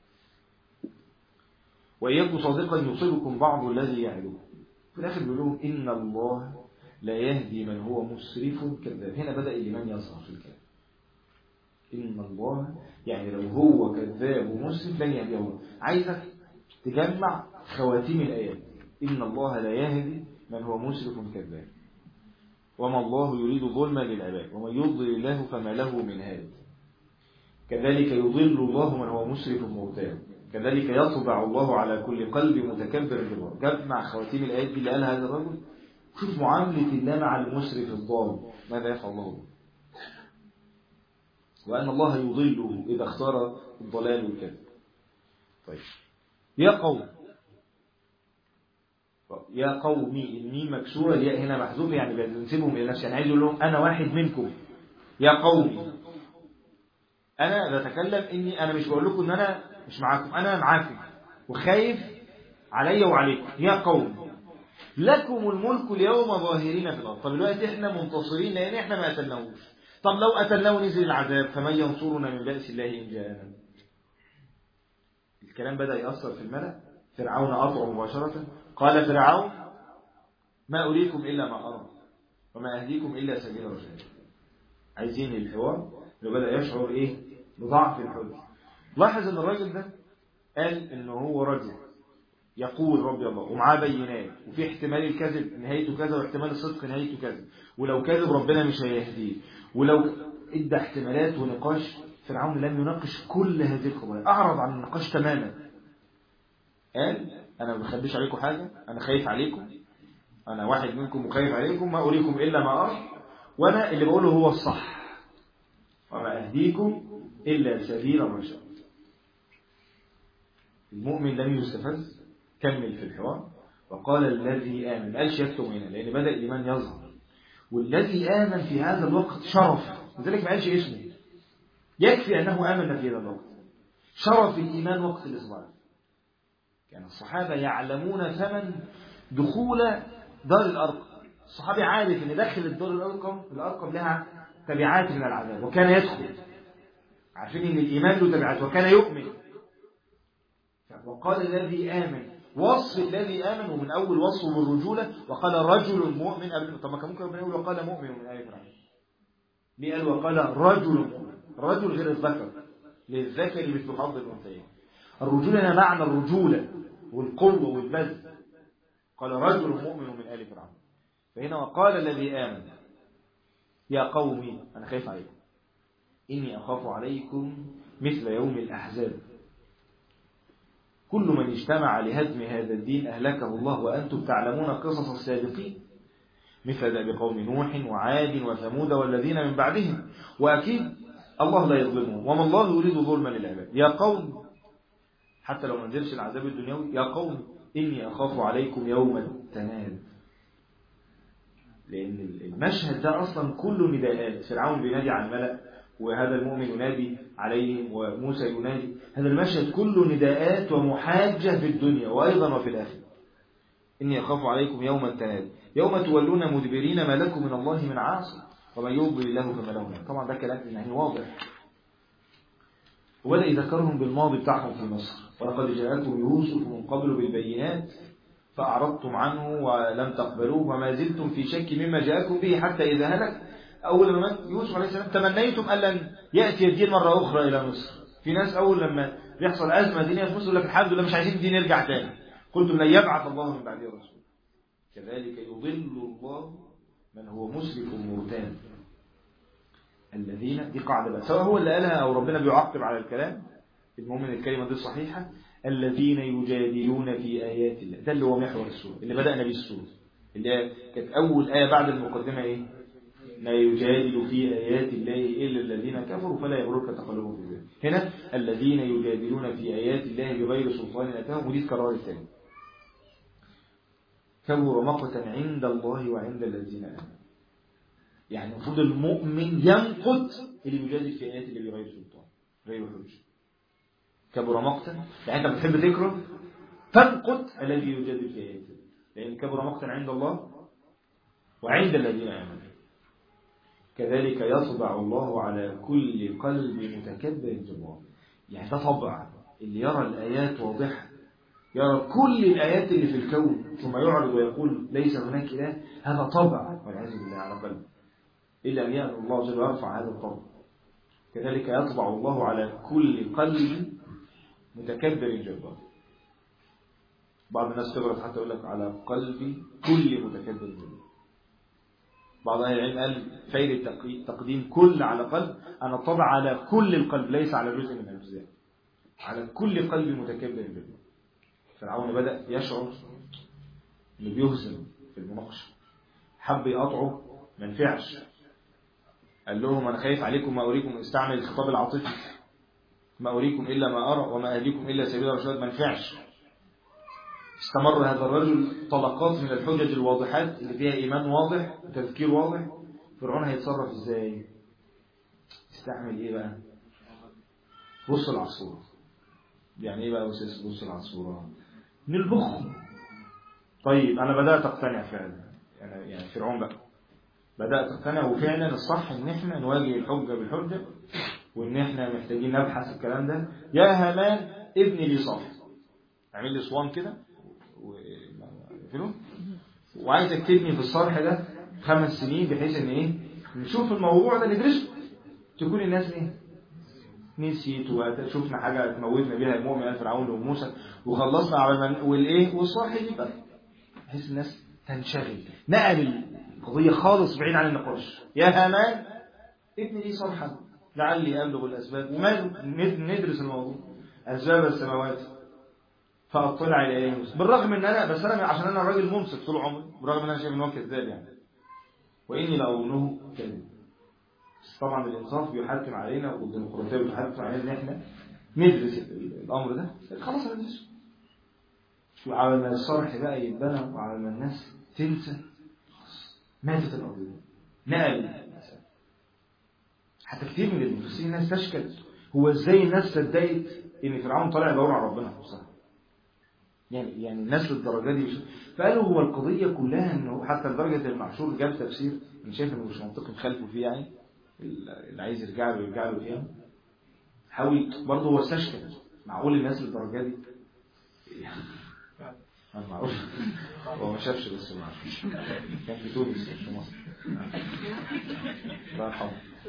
وإن يكن صادقا يصيبكم بعض الذي يعدكم. في الآخر بيقول لهم إن الله لا يهدي من هو مسرف كذاب. هنا بدأ الإيمان يظهر في الكلام. إن الله يعني لو هو كذاب ومسرف لن يهديه الله. عايزك تجمع خواتيم الآيات. إن الله لا يهدي من هو مسرف كذاب وما الله يريد ظلما للعباد ومن يضلل الله فما له من هاد. كذلك يضل الله من هو مسرف مبتدع كذلك يطبع الله على كل قلب متكبر جبار. جمع خواتيم الآيات اللي قالها هذا الرجل. شوف معاملة الله مع المسرف الضال ماذا يفعل الله به. وأن الله يضله إذا اختار الضلال والكذب. طيب يا قومي الميم مكسورة، الياء هنا محذوفة يعني بنسبهم إلى نفسي، يعني عايز يقول لهم أنا واحد منكم. يا قومي أنا بتكلم إني أنا مش بقول لكم إن أنا مش معاكم، أنا معاكم وخايف علي وعليكم. يا قوم لكم الملك اليوم ظاهرين في الأرض. طب دلوقتي إحنا منتصرين لأن إحنا ما قتلناهوش. طب لو قتلناه ونزل العذاب فمن ينصرنا من بأس الله إن جاءنا. الكلام بدأ يأثر في الملأ. فرعون أطع مباشرة. قال فرعون ما أريكم إلا ما أرى وما أهديكم إلا سبيل الرشاد. عايزين الحوار اللي بدأ يشعر إيه بضعف الحجة. لاحظ ان الراجل ده قال انه هو رجل يقول ربي الله ومعاه بينات وفي احتمال الكذب نهايته كذا واحتمال الصدق نهايته كذا، ولو كذب ربنا مش هيهديه، ولو ادى احتمالات ونقاش. فرعون لم يناقش كل هذه القضايا، اعرض عن النقاش تماما. قال انا ما بخبيش عليكم حاجه، انا خايف عليكم، انا واحد منكم وخايف عليكم، ما اريكم الا ما ارى وانا اللي بقوله هو الصح وما اهديكم الا سبيل الرشاد. المؤمن لم يستفز، كمل في الحوار وقال الذي آمن. ما قالش يكتم هنا لأن بدأ الإيمان يظهر، والذي آمن في هذا الوقت شرف، لذلك ما قالش اسمه، يكفي أنه آمن في هذا الوقت. شرف الإيمان وقت الإصبار. كان الصحابة يعلمون ثمن دخول دار الأرقم. الصحابي عارف أن دخل الدار الأرقم لها تبعات من العذاب وكان يدخل، عارفين أن الإيمان له تبعات وكان يؤمن. وقال الذي آمن، وصف الذي آمن ومن أول وصفه بالرجولة. وقال رجل مؤمن قبل. طب ما كان ممكن يقول وقال مؤمن من آية فرعون. ليه قال وقال رجل مؤمن؟ رجل غير الذكر، للذكر مثل حظ الأنثيين. الرجولة هنا معنى الرجولة والقوة والبذل. قال رجل مؤمن من آل فرعون. فهنا وقال الذي آمن يا قومي أنا خايف عليكم، إني أخاف عليكم مثل يوم الأحزاب. كل من اجتمع لهدم هذا الدين أهلكه الله وأنتم تعلمون قصص السابقين مثل دأب قوم نوح وعاد وثمود والذين من بعدهم. وأكيد الله لا يظلمهم وما الله يريد ظلما للعباد. يا قوم حتى لو ما نزلش العذاب الدنيوي، يا قوم إني أخاف عليكم يوم التناد. لأن المشهد ده أصلا كله نداءات. فرعون بينادي على الملأ وهذا المؤمن ينادي عليهم وموسى ينادي. هذا المشهد كله نداءات ومحاجة في الدنيا وأيضا وفي الآخرة. إني أخاف عليكم يوم التناد يوم تولون مدبرين ما لكم من الله من عاصم ومن يضلل الله فما له من هاد. طبعا ده كلام يعني واضح. وبدأ يذكرهم بالماضي بتاعهم في مصر. ولقد جاءكم يوسف من قبل بالبينات فأعرضتم عنه ولم تقبلوه وما زلتم في شك مما جاءكم به حتى إذا هلك أول لما مات يوسف عليه السلام تمنيتم ألا يأتي الدين مرة أخرى إلى مصر. في ناس أول لما بيحصل أزمة دينية في مصر يقول لك الحمد لله مش عايزين الدين يرجع تاني. قلتم لن يبعث الله من بعده رسول. كذلك يضل الله من هو مسرف مرتاب. الذين، دي قاعدة بقى سواء هو اللي قالها أو ربنا بيعقب على الكلام، المهم ان الكلمة دي صحيحة. الذين يجادلون في آيات الله، ده اللي هو محور السورة اللي بدأنا به السورة، اللي كانت أول آية بعد المقدمة إيه؟ لا يجادل في آيات الله إلا الذين كفروا فلا يغرك تقلبهم في ذلك. هنا الذين يجادلون في آيات الله بغير سلطان أتاهم، ودي تكرار الثاني. كبر مقتا عند الله وعند الذين آمنوا. يعني المفروض المؤمن يمقت اللي يجادل في آيات الله بغير سلطان، غير حجة. كبر مقتا، يعني أنت بتحب تكره تمقت الذي يجادل في آيات الله، لأن كبر مقتا عند الله وعند الذين آمنوا. كذلك يطبع الله على كل قلب متكبر جبار. يعني ده طبع اللي يرى الآيات واضحة، يرى كل الآيات اللي في الكون ثم يعرض ويقول ليس هناك إله، هذا طبع والعياذ بالله على قلبه، إلا أن يأمر الله جل وعلا يرفع هذا الطبع. كذلك يطبع الله على كل قلب متكبر جبار. بعض الناس تغلط حتى يقول لك على قلب كل متكبر جبار. بعض أهل العلم قال فايدة تقديم كل على قلب أن طبع على كل القلب ليس على جزء من الأجزاء، على كل قلب متكبر جبار. فرعون بدأ يشعر إنه بيهزم في المناقشة، حب يقطعه ما نفعش، قال لهم أنا خايف عليكم ما أريكم، استعمل الخطاب العاطفي، ما أريكم إلا ما أرى وما أهديكم إلا سبيل الرشاد، ما نفعش. استمر هذا الرجل طلقات من الحجج الواضحات اللي فيها إيمان واضح وتذكير واضح. فرعون هيتصرف إزاي؟ استعمل إيه بقى؟ بص العصفورة. يعني إيه بقى بص العصفورة؟ من البخل. طيب أنا بدأت أقتنع فعلا، يعني فرعون بقى بدأت أقتنع، وفعلا الصح إن إحنا نواجه الحجة بالحجة، وإن إحنا محتاجين نبحث الكلام ده. يا هامان ابني لي صرح، اعمل لي صوان كده وعايزك تبني في الصرح ده 5 سنين، بحيث ان ايه نشوف الموضوع ده ندرسه، تكون الناس ايه نسيت وشوفنا حاجه تموتنا بيها المؤمن فرعون وموسى وخلصنا على والايه والصرح دي بقى، بحيث الناس تنشغل. نقل القضيه خالص بعيد عن النقاش. يا هامان ابني لي صرحا لعلي ابلغ الاسباب، وماله ندرس الموضوع، اسباب السماوات فاطلع الى اله موسى. بالرغم ان انا عشان انا راجل منصف طول عمري، بالرغم ان انا شايف ان هو كذاب يعني، واني لاظنه كذاب. طبعا الانصاف بيحتم علينا والديمقراطيه بتحتم علينا ان احنا ندرس الامر ده. خلاص ندرسه، وعلى ما الصرح بقى يتبنى وعلى ما الناس تنسى ماتت القضيه. نقل حتى كتير من المفسرين الناس تشكل هو ازاي الناس صدقت ان فرعون طالع يدور على ربنا بصراحه. يعني الناس للدرجه دي فقالوا هو القضيه كلها انه حتى لدرجه المعشور جاب تفسير انا شايف انه مش منطقي خلفه فيه، يعني اللي عايز يرجع له اياه حاول برضه هو استشكل. معقول الناس للدرجه دي؟ انا معقول هو ما شافش بس المعشور كان في تونس مش في مصر الله يرحمه.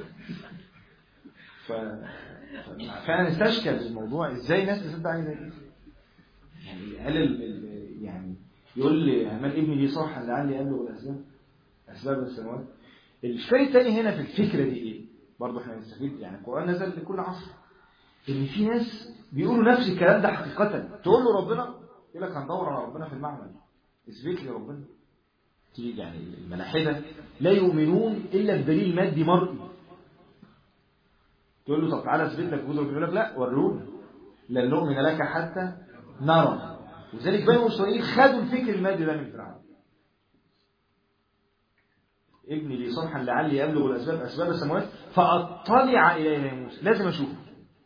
فعلا استشكل الموضوع ازاي الناس تصدق عليه زي كده. يعني قال يعني يقول لي هامان ابني لي صرحا لعلي ابلغ الاسباب، اسباب السماوات. الشيء الثاني هنا في الفكره دي ايه؟ برضه احنا نستفيد، يعني القران نزل لكل عصر، ان في ناس بيقولوا نفس الكلام ده حقيقه. تقول له ربنا يقول لك هندور على ربنا في المعمل، اثبت لي ربنا. يعني الملاحده لا يؤمنون الا بدليل مادي مرئي. تقول له طب تعالى اثبت لك وجود ربنا، يقول لك لا وروني لن نؤمن لك حتى نرى. وذلك بنو إسرائيل خدوا الفكر المادي ده من فرعون. ابني لي صرحا لعلي أبلغ الأسباب، أسباب السماوات فأطلع إلى إله موسى، لازم أشوفه.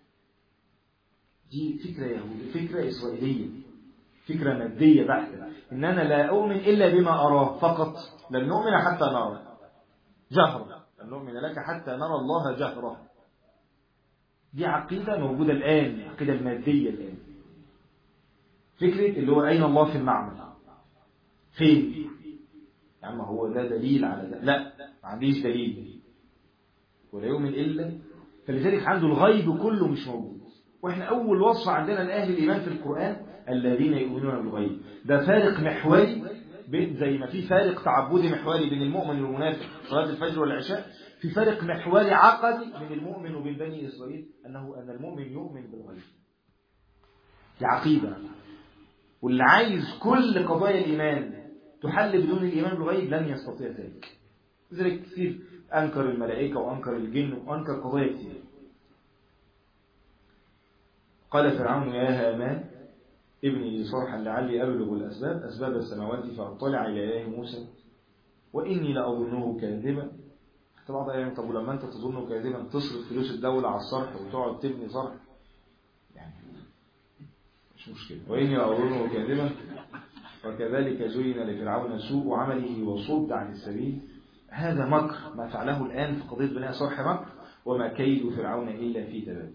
دي فكرة يهودية، فكرة إسرائيلية، فكرة مادية بحتة، إن أنا لا أؤمن إلا بما أراه فقط، لن نؤمن حتى نرى جهرا، لن نؤمن لك حتى نرى الله جهرا. دي عقيدة موجودة الآن، عقيدة المادية الآن. فكرة اللي هو أين الله في المعمل، فين؟ يعني هو ده دليل على ده؟ لا، ما عنديش دليل. ولا يؤمن إلا، فلذلك عنده الغيب كله مش موجود. وإحنا أول وصف عندنا لأهل الإيمان في القرآن الذين يؤمنون بالغيب. ده فارق محوري، زي ما في فارق تعبدي محوري بين المؤمن والمنافق صلاة الفجر والعشاء، في فارق محوري عقدي بين المؤمن وبين بني إسرائيل، أن المؤمن يؤمن بالغيب. دي عقيدة. واللي عايز كل قضايا الإيمان تحل بدون الإيمان بالغيب لن يستطيع ذلك. لذلك كثير أنكر الملائكة وأنكر الجن وأنكر قضايا كثير. قال فرعون يا هامان ابني لي صرحا لعلي أبلغ الأسباب أسباب السماوات فأطلع إلى إله موسى وإني لأظنه كاذبا. طبعا يعني طب ولما أنت تظنه كاذبا تصرف فلوس الدولة على الصرح وتقعد تبني صرح، يعني مش مشكلة. وإني لأظنه كاذبا وكذلك زين لفرعون سوء عمله وصد عن السبيل. هذا مكر ما فعله الآن في قضية بناء صرح مكر، وما كيد فرعون إلا في تباب.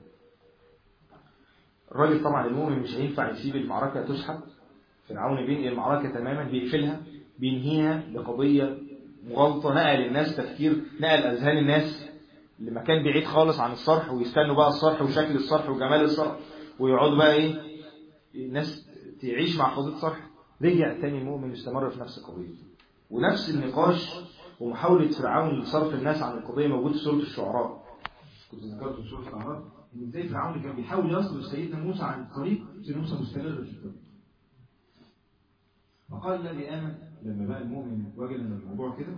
الراجل طبعا المؤمن مش هينفع يسيب المعركة تسحب. فرعون بينقل المعركة تماما، بيقفلها بينهيها لقضية مغالطة، نقل الناس تفكير، نقل أذهان الناس لمكان بعيد خالص عن الصرح، ويستنوا بقى الصرح وشكل الصرح وجمال الصرح، ويقعدوا بقى ايه الناس تعيش مع قضية صرح. رجع تاني المؤمن استمر في نفس القضية ونفس النقاش ومحاولة فرعون لصرف الناس عن القضية موجود في سورة الشعراء. كنت ذكرت في سورة الأعراف إن إزاي فرعون كان بيحاول يصرف سيدنا موسى عن الطريق، سيدنا موسى مستمر في الطريق. وقال الذي آمن لما بقى المؤمن وجد أن الموضوع كده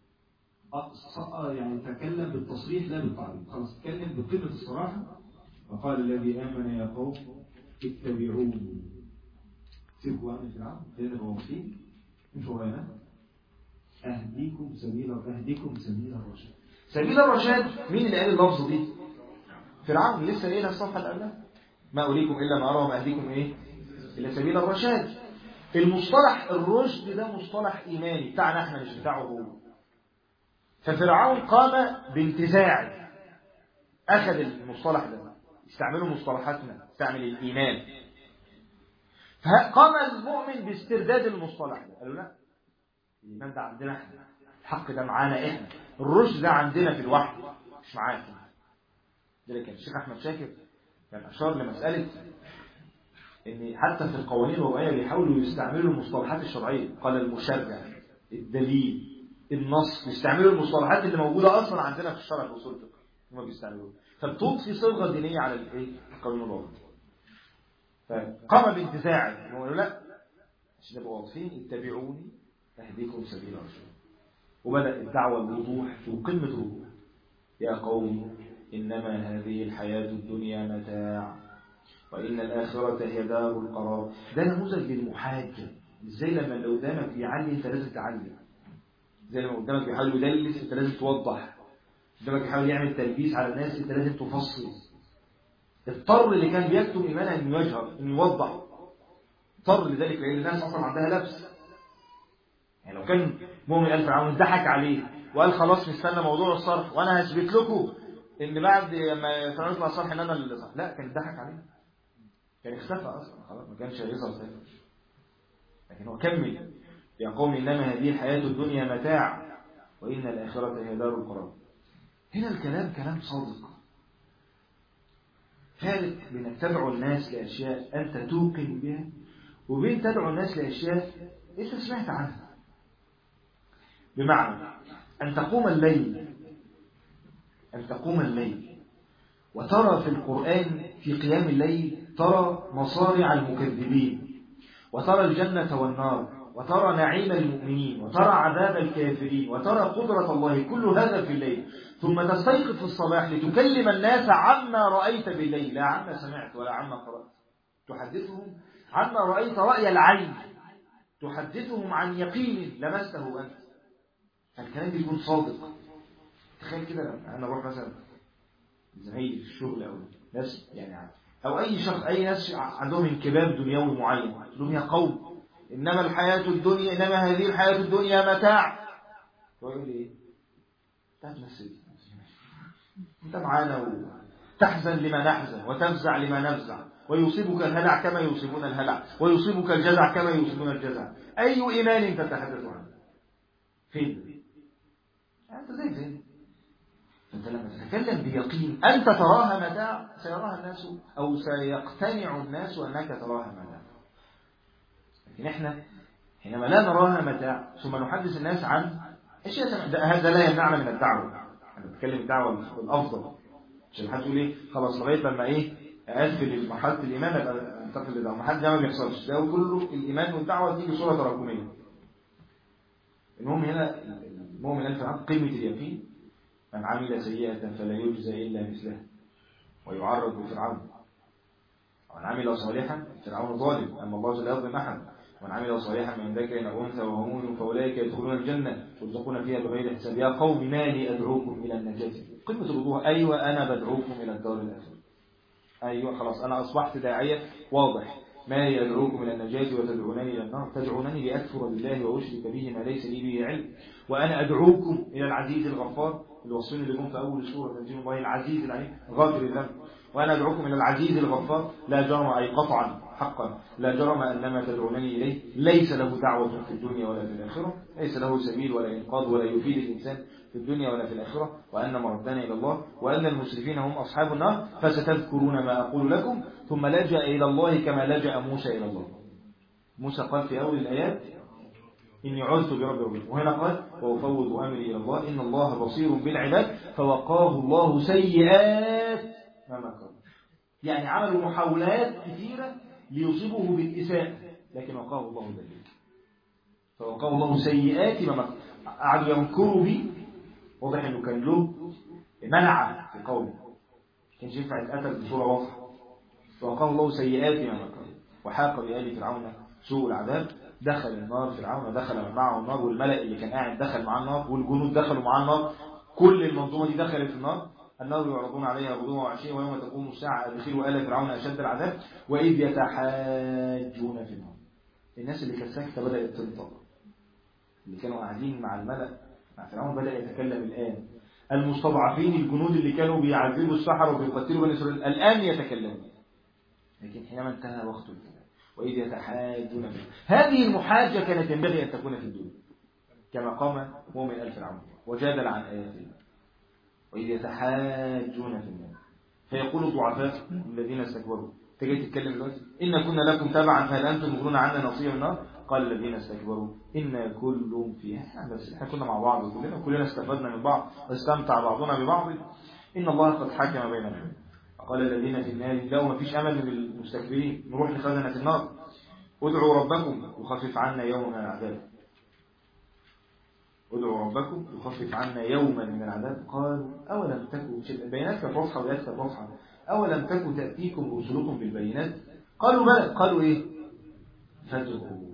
يعني تكلم بالتصريح لا بالتعريض، خلاص تكلم بقمة الصراحة. وقال الذي آمن يا قوم اتبعوني. سيبوا عن فرعون خلينا نبقى واقفين مش ورانا، أهديكم سبيل الرشاد. سبيل الرشاد مين اللي قال اللفظ دي؟ فرعون. لسه قايلها الصفحة اللي قبلها ما أريكم إلا ما أرى وما أهديكم إيه إلا سبيل الرشاد. المصطلح الرشد ده مصطلح إيماني بتاعنا احنا مش بتاعه هو. ففرعون قام بانتزاع، أخذ المصطلح ده استعملوا مصطلحاتنا، استعمل الإيمان. فقام المؤمن باسترداد المصطلح ده، قالوا لا الإيمان ده عندنا احنا، الحق ده معانا احنا، الرشد ده عندنا في الوحي مش معاك. ذلك الشيخ أحمد شاكر كان أشار لمسألة إن حتى في القوانين الوضعية بيحاولوا يستعملوا المصطلحات الشرعية. قال المشرع، الدليل، النص، يستعملوا المصطلحات اللي موجودة أصلا عندنا في الشرع وأصول الفقه هم بيستعملوها، فبتضفي صيغة دينية على القانون الوضعي. فقام بانتزاعه وقالوا لا عشان نبقى واضحين اتبعوني أهديكم سبيل الرشاد. وبدأ الدعوة بوضوح في قمة الوضوح. يا قوم إنما هذه الحياة الدنيا متاع وإن الآخرة هي دار القرار. ده نموذج للمحاجة. ازاي لما اللي قدامك بيعلي انت لازم تعلي، زي لما قدامك بيحاول يدلس انت لازم توضح، قدامك بيحاول يعمل تلبيس على الناس انت لازم تفصل. اضطر اللي كان بيكتم إيمانه انه يجهر انه يوضح، اضطر لذلك لأن الناس أصلا عندها لبس. يعني لو كان مؤمن قال فرعون ضحك عليه وقال خلاص نستنى موضوع الصرح وانا هثبت لكم ان بعد ما فرعون يطلع الصرح ان انا اللي صح، لا كان ضحك عليه، كان اختفى اصلا خلاص ما كانش هيظهر تاني. لكن هو كمل يا قوم انما هذه الحياه الدنيا متاع وان الاخره هي دار القرار. هنا الكلام كلام صادق. فارق بين تدعو الناس لاشياء انت توقن بها وبين تدعو الناس لاشياء انت سمعت عنها. بمعنى ان تقوم الليل وترى في القرآن في قيام الليل ترى مصارع المكذبين، وترى الجنة والنار، وترى نعيم المؤمنين، وترى عذاب الكافرين، وترى قدرة الله، كل هذا في الليل. ثم تستيقظ في الصباح لتكلم الناس عما رأيت بالليل، لا عما سمعت ولا عما قرأت. تحدثهم عما رأيت رأي العين، تحدثهم عن يقين لمسته أنت. فالكلام بيكون صادق. تخيل كده أنا أروح مثلا زمايلي في الشغل أو ناس يعني أو أي شخص أي ناس عندهم انكباب دنيوي معين، يقول لهم يا قوم إنما هذه الحياة الدنيا متاع. ويقول لي إيه؟ تتمثل أنت معانا وتحزن لما نحزن وتفزع لما نفزع، ويصيبك الهلع كما يصيبون الهلع، ويصيبك الجزع كما يصيبون الجزع. أي إيمان تتحدث عنه؟ فين؟ أنت زي فين؟ أنت فلما تتكلم بيقين أنت تراها متاع سيراها الناس أو سيقتنع الناس أنك تراها متاع. لكن احنا حينما لا نراها متاع ثم نحدث الناس عن اشياء هذا لا يمنعنا من الدعوة. انا بتكلم الدعوة الافضل عشان حد يقول ايه خلاص لغايه لما ايه اقفل مرحله الايمان ابقى انتقل للدعوه. ما حد ده ما بيحصلش، ده كله الايمان والدعوه دي بصوره تراكميه. المهم هنا المؤمن الف عام قمه اليقين من عمل سيئه فلا يجزى الا مثلها ويعرض فرعون. ومن عمل صالحا فرعون ظالم اما الله لا يظلم احد. ومن عمل صالحا من ذكر او انثى وهو مؤمن فاولئك يدخلون الجنه يرزقون فيها بغير حساب. يا قوم ما لي ادعوكم الى النجاه. قمه الوضوح. ايوه انا بدعوكم الى الدار الاخره. ايوه خلاص انا اصبحت داعيه واضح. ما لي ادعوكم الى النجاه وتدعونني الى النار. تدعونني لاكفر بالله واشرك به ما ليس لي به علم. وانا ادعوكم الى العزيز الغفار. الوصفين اللي جم في اول سوره تنزيل الله العزيز العليم غافر الذنب. وأنا أدعوكم إلى العزيز الغفار. لا جرم أي قطعا حقا لا جرم أن ما تدعونني إليه ليس له دعوة في الدنيا ولا في الآخرة. ليس له سبيل ولا إنقاذ ولا يفيد الإنسان في الدنيا ولا في الآخرة. وأن مردنا إلى الله وأن المسرفين هم أصحاب النار. فستذكرون ما أقول لكم. ثم لجأ إلى الله كما لجأ موسى إلى الله. موسى قال في أول الآيات إني عذت بربي ربكم. وهنا قال وأفوض أمري إلى الله إن الله بصير بالعباد. فوقاه الله سيئات ما مكر. يعني عملوا محاولات كثيرة ليصيبه بالإساءة لكن وقاه الله ذلك. فوقاه الله سيئات ما مكر. قعدوا يمكروا به. واضح انه كان له منع في قوله كانش ينفع يتقتل بصورة واضحة. فوقاه الله سيئات ما مكر. وحاق بآل فرعون سوء العذاب. دخل النار فرعون دخل معه النار والملأ اللي كان قاعد دخل معاه النار والجنود دخلوا معاه النار. كل المنظومة دي دخلت في النار. النار يعرضون عليها غدوا وعشيا ويوم تقوم الساعة أدخلوا آل فرعون أشد العذاب وإذ يتحاجون في النار. الناس اللي كانت ساكتة بدأت تنطق. اللي كانوا قاعدين مع الملأ مع فرعون بدأ يتكلم الآن. المستضعفين الجنود اللي كانوا بيعذبوا السحرة وبيقتلوا بني إسرائيل الآن يتكلمون. لكن حينما انتهى وقت الكلام وإذ يتحاجون في هذه المحاجة كانت ينبغي أن تكون في الدنيا كما قام مؤمن آل فرعون وجادل عن آيات الله. وإذ يتحاجون في النار فيقول الضعفاء الذين استكبروا. تجي تتكلم دلوقتي إن كنا لكم تبعا فهل أنتم مغنون عنا نصيب النار. قال الذين استكبروا إنا كل فيها. بس احنا كنا مع بعض كلنا استفدنا من بعض واستمتع بعضنا ببعض. إن الله قد حكم بيننا. قال الذين في النار لو ما فيش أمل من المستكبرين نروح لخزنة النار. ادعوا ربكم يخفف عنا يوم من العذاب. ادعوا ربكم يخفف عنا يوما من العذاب. قالوا أولم تكن البينات كفصحى وآيات كفصحى أولم تكن تأتيكم رسلكم بالبينات. قالوا بلى. قالوا إيه فادعوا.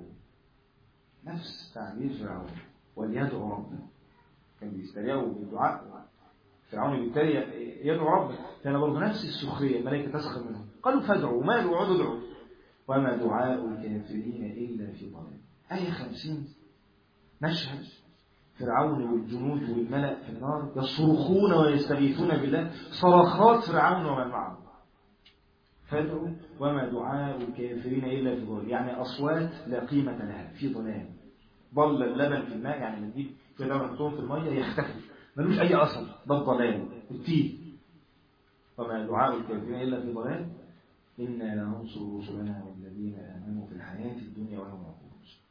نفس تعبير فرعون وليدعوا ربه. كان بيستريعوا بالدعاء. فرعون بيتريق يدعو ربه. كان برضه نفس السخرية الملائكة تسخر منهم. قالوا فادعوا ما يقعدوا ادعوا وما دعاء الكافرين إلا في ضلال. آية 50 مشهد فرعون والجنود والملأ في النار يصرخون ويستغيثون بالله صرخات فرعون ومن معه. فادعوا وما دعاء الكافرين إلا في ضلال. يعني أصوات لا قيمة لها في ضلال. ضل اللبن في الماء يعني نجيب في لبن نحطهم في المية يختفي ملوش أي أثر. ده الضلال التيه. وما دعاء الكافرين إلا في ضلال. إنا لننصر رسلنا والذين آمنوا في الحياة الدنيا ويوم القيامة.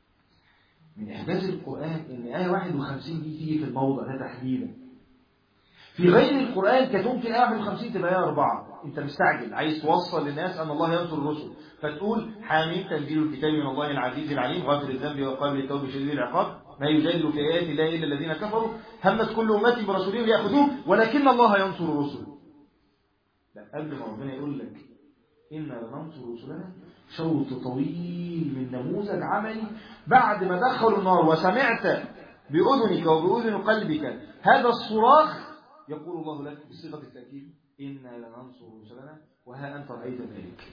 من إحداث القرآن إن آية 51 دي تيجي في الموضع ده تحديدا. في غير القرآن كانت ممكن آية 51 تبقى آية 4. أنت مستعجل عايز توصل للناس أن الله ينصر الرسل فتقول حاميم تنزيل الكتاب من الله العزيز العليم غافر الذنب وقابل التوب شديد العقاب ما يجادل في آيات الله إلا الذين كفروا همت كل أمة برسولهم ليأخذوه ولكن الله ينصر الرسل. لا قبل ما ربنا يقول لك إنا لننصر رسلنا شوط طويل من نموذج عملي. بعد ما دخلوا النار وسمعت بأذنك وبأذن قلبك هذا الصراخ يقول الله لك بصيغة التأكيد إنا لننصر رسلنا وها أنت رأيت ذلك.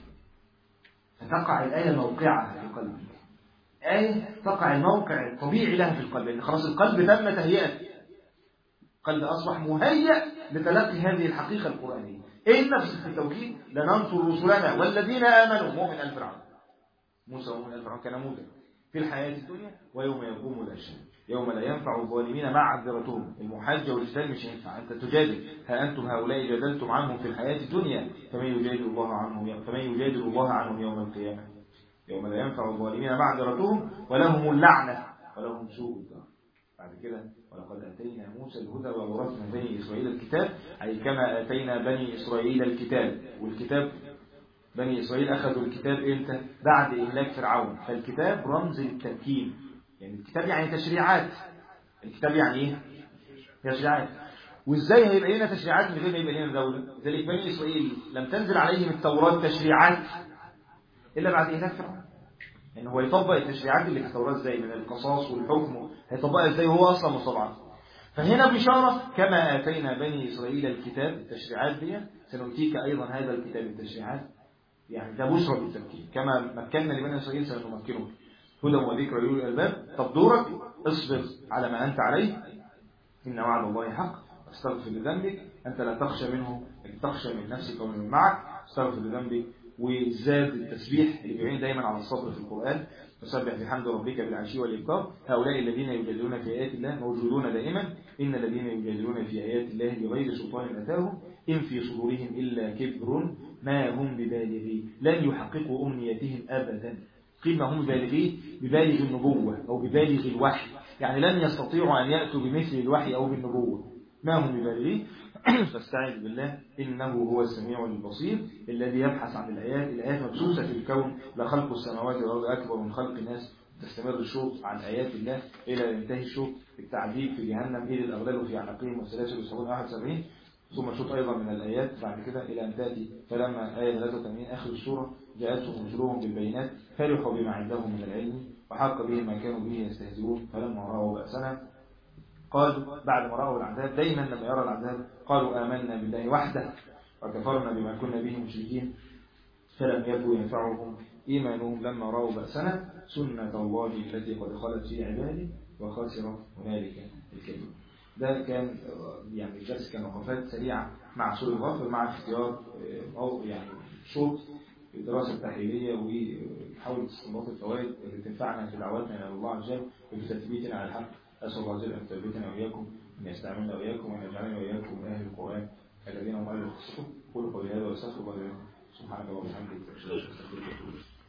فتقع الآية موقعها في قلبك. آية تقع الموقع الطبيعي لها في القلب لأن خلاص القلب تم تهيئته. القلب أصبح مهيأ لتلقي هذه الحقيقة القرآنية. إيه نفس التوكيد لننصر رسلنا والذين آمنوا مؤمن الفرعون. موسى ومؤمن الفرعون كنموذج في الحياة الدنيا ويوم يقوم الأشهاد. يوم لا ينفع الظالمين معذرتهم. المحاجة والجدال مش هينفع، أنت تجادل. ها أنتم هؤلاء جادلتم عنهم في الحياة الدنيا فمن يجادل الله عنهم يوم القيامة. يوم لا ينفع الظالمين معذرتهم ولهم اللعنة ولهم سوء الدار. بعد كده ولقد آتينا موسى الهدى وأورثنا بني إسرائيل الكتاب، أي كما آتينا بني إسرائيل الكتاب. والكتاب بني إسرائيل أخذوا الكتاب إمتى؟ بعد إهلاك فرعون. فالكتاب رمز للتمكين، يعني الكتاب يعني تشريعات. الكتاب يعني إيه؟ تشريعات. وإزاي هيبقى لنا تشريعات من غير ما يبقى لنا دولة؟ لذلك بني إسرائيل لم تنزل عليهم التوراة تشريعات إلا بعد إهلاك فرعون. يعني هو يطبق التشريعات اللي في التوراة إزاي من القصاص والحكم، هيطبقها إزاي وهو أصلا مستضعف؟ فهنا بشارة كما آتينا بني إسرائيل الكتاب، التشريعات دي سنؤتيك أيضا هذا الكتاب التشريعات، يعني ده بشرى بالتمكين. كما مكننا لبني إسرائيل سنمكنهم هدى وذكرى لأولي الألباب. طب دورك اصبر على ما أنت عليه، إن وعد الله حق، استغفر لذنبك، أنت لا تخشى منه، تخشى من نفسك ومن معك، استغفر لذنبك. وزاد التسبيح اللي بيعين دايما على الصبر في القرآن، فسبح بحمد ربك بالعشي والإبكار. هؤلاء الذين يجادلون في آيات الله موجودون دائما. إن الذين يجادلون في آيات الله بغير سلطان أتاهم إن في صدورهم إلا كبر ما هم ببالغيه لن يحققوا أمنيتهم أبدا. قيل ما هم ببالغيه، ببالغ النبوة أو ببالغ الوحي، يعني لن يستطيعوا أن يأتوا بمثل الوحي أو بالنبوة، ما هم ببالغيه. فاستعذ بالله إنه هو السميع البصير الذي يبحث عن الآيات. الآيات مبثوثة في الكون، لخلق السماوات والأرض أكبر من خلق الناس. تستمر الشوط عن آيات الله إلى ينتهي الشوط التعذيب في جهنم إلى الأغلال في عناقهم والسلاسل والسبعون 71. ثم شوط أيضا من الآيات بعد كده إلى أن تأتي فلما آية 83 آخر السورة جاءتهم رسلهم بالبينات فرحوا بما عندهم من العلم وحاق بهم ما كانوا به يستهزئون فلما رأوا بأسنا قالوا، بعد ما رأوا العذاب دايما لما يرى العذاب قالوا آمنا بالله وحده وكفرنا بما كنا به مشركين فلم يكن ينفعهم إيمانهم لما رأوا بأسنا سنة الله التي قد خلت في عباده وخسر هنالك الكافرون. ده كان يعني الدرس كان وقفات سريعة مع سورة غافر، مع اختيار أو يعني شوط دراسة تحليلية وحاول استنباط الفوائد اللي تنفعنا في دعواتنا إلى الله عز وجل وفي تثبيتنا على الحق. أسأل الله عز وجل أن يثبتنا وإياكم، أن يستعملنا وإياكم، وأن يجعلنا وإياكم من أهل القرآن الذين هم أهل الخصوص. قولوا قولي هذا واستغفر الله لكم. سبحانك اللهم وبحمدك أشهد أن لا إله إلا أنت.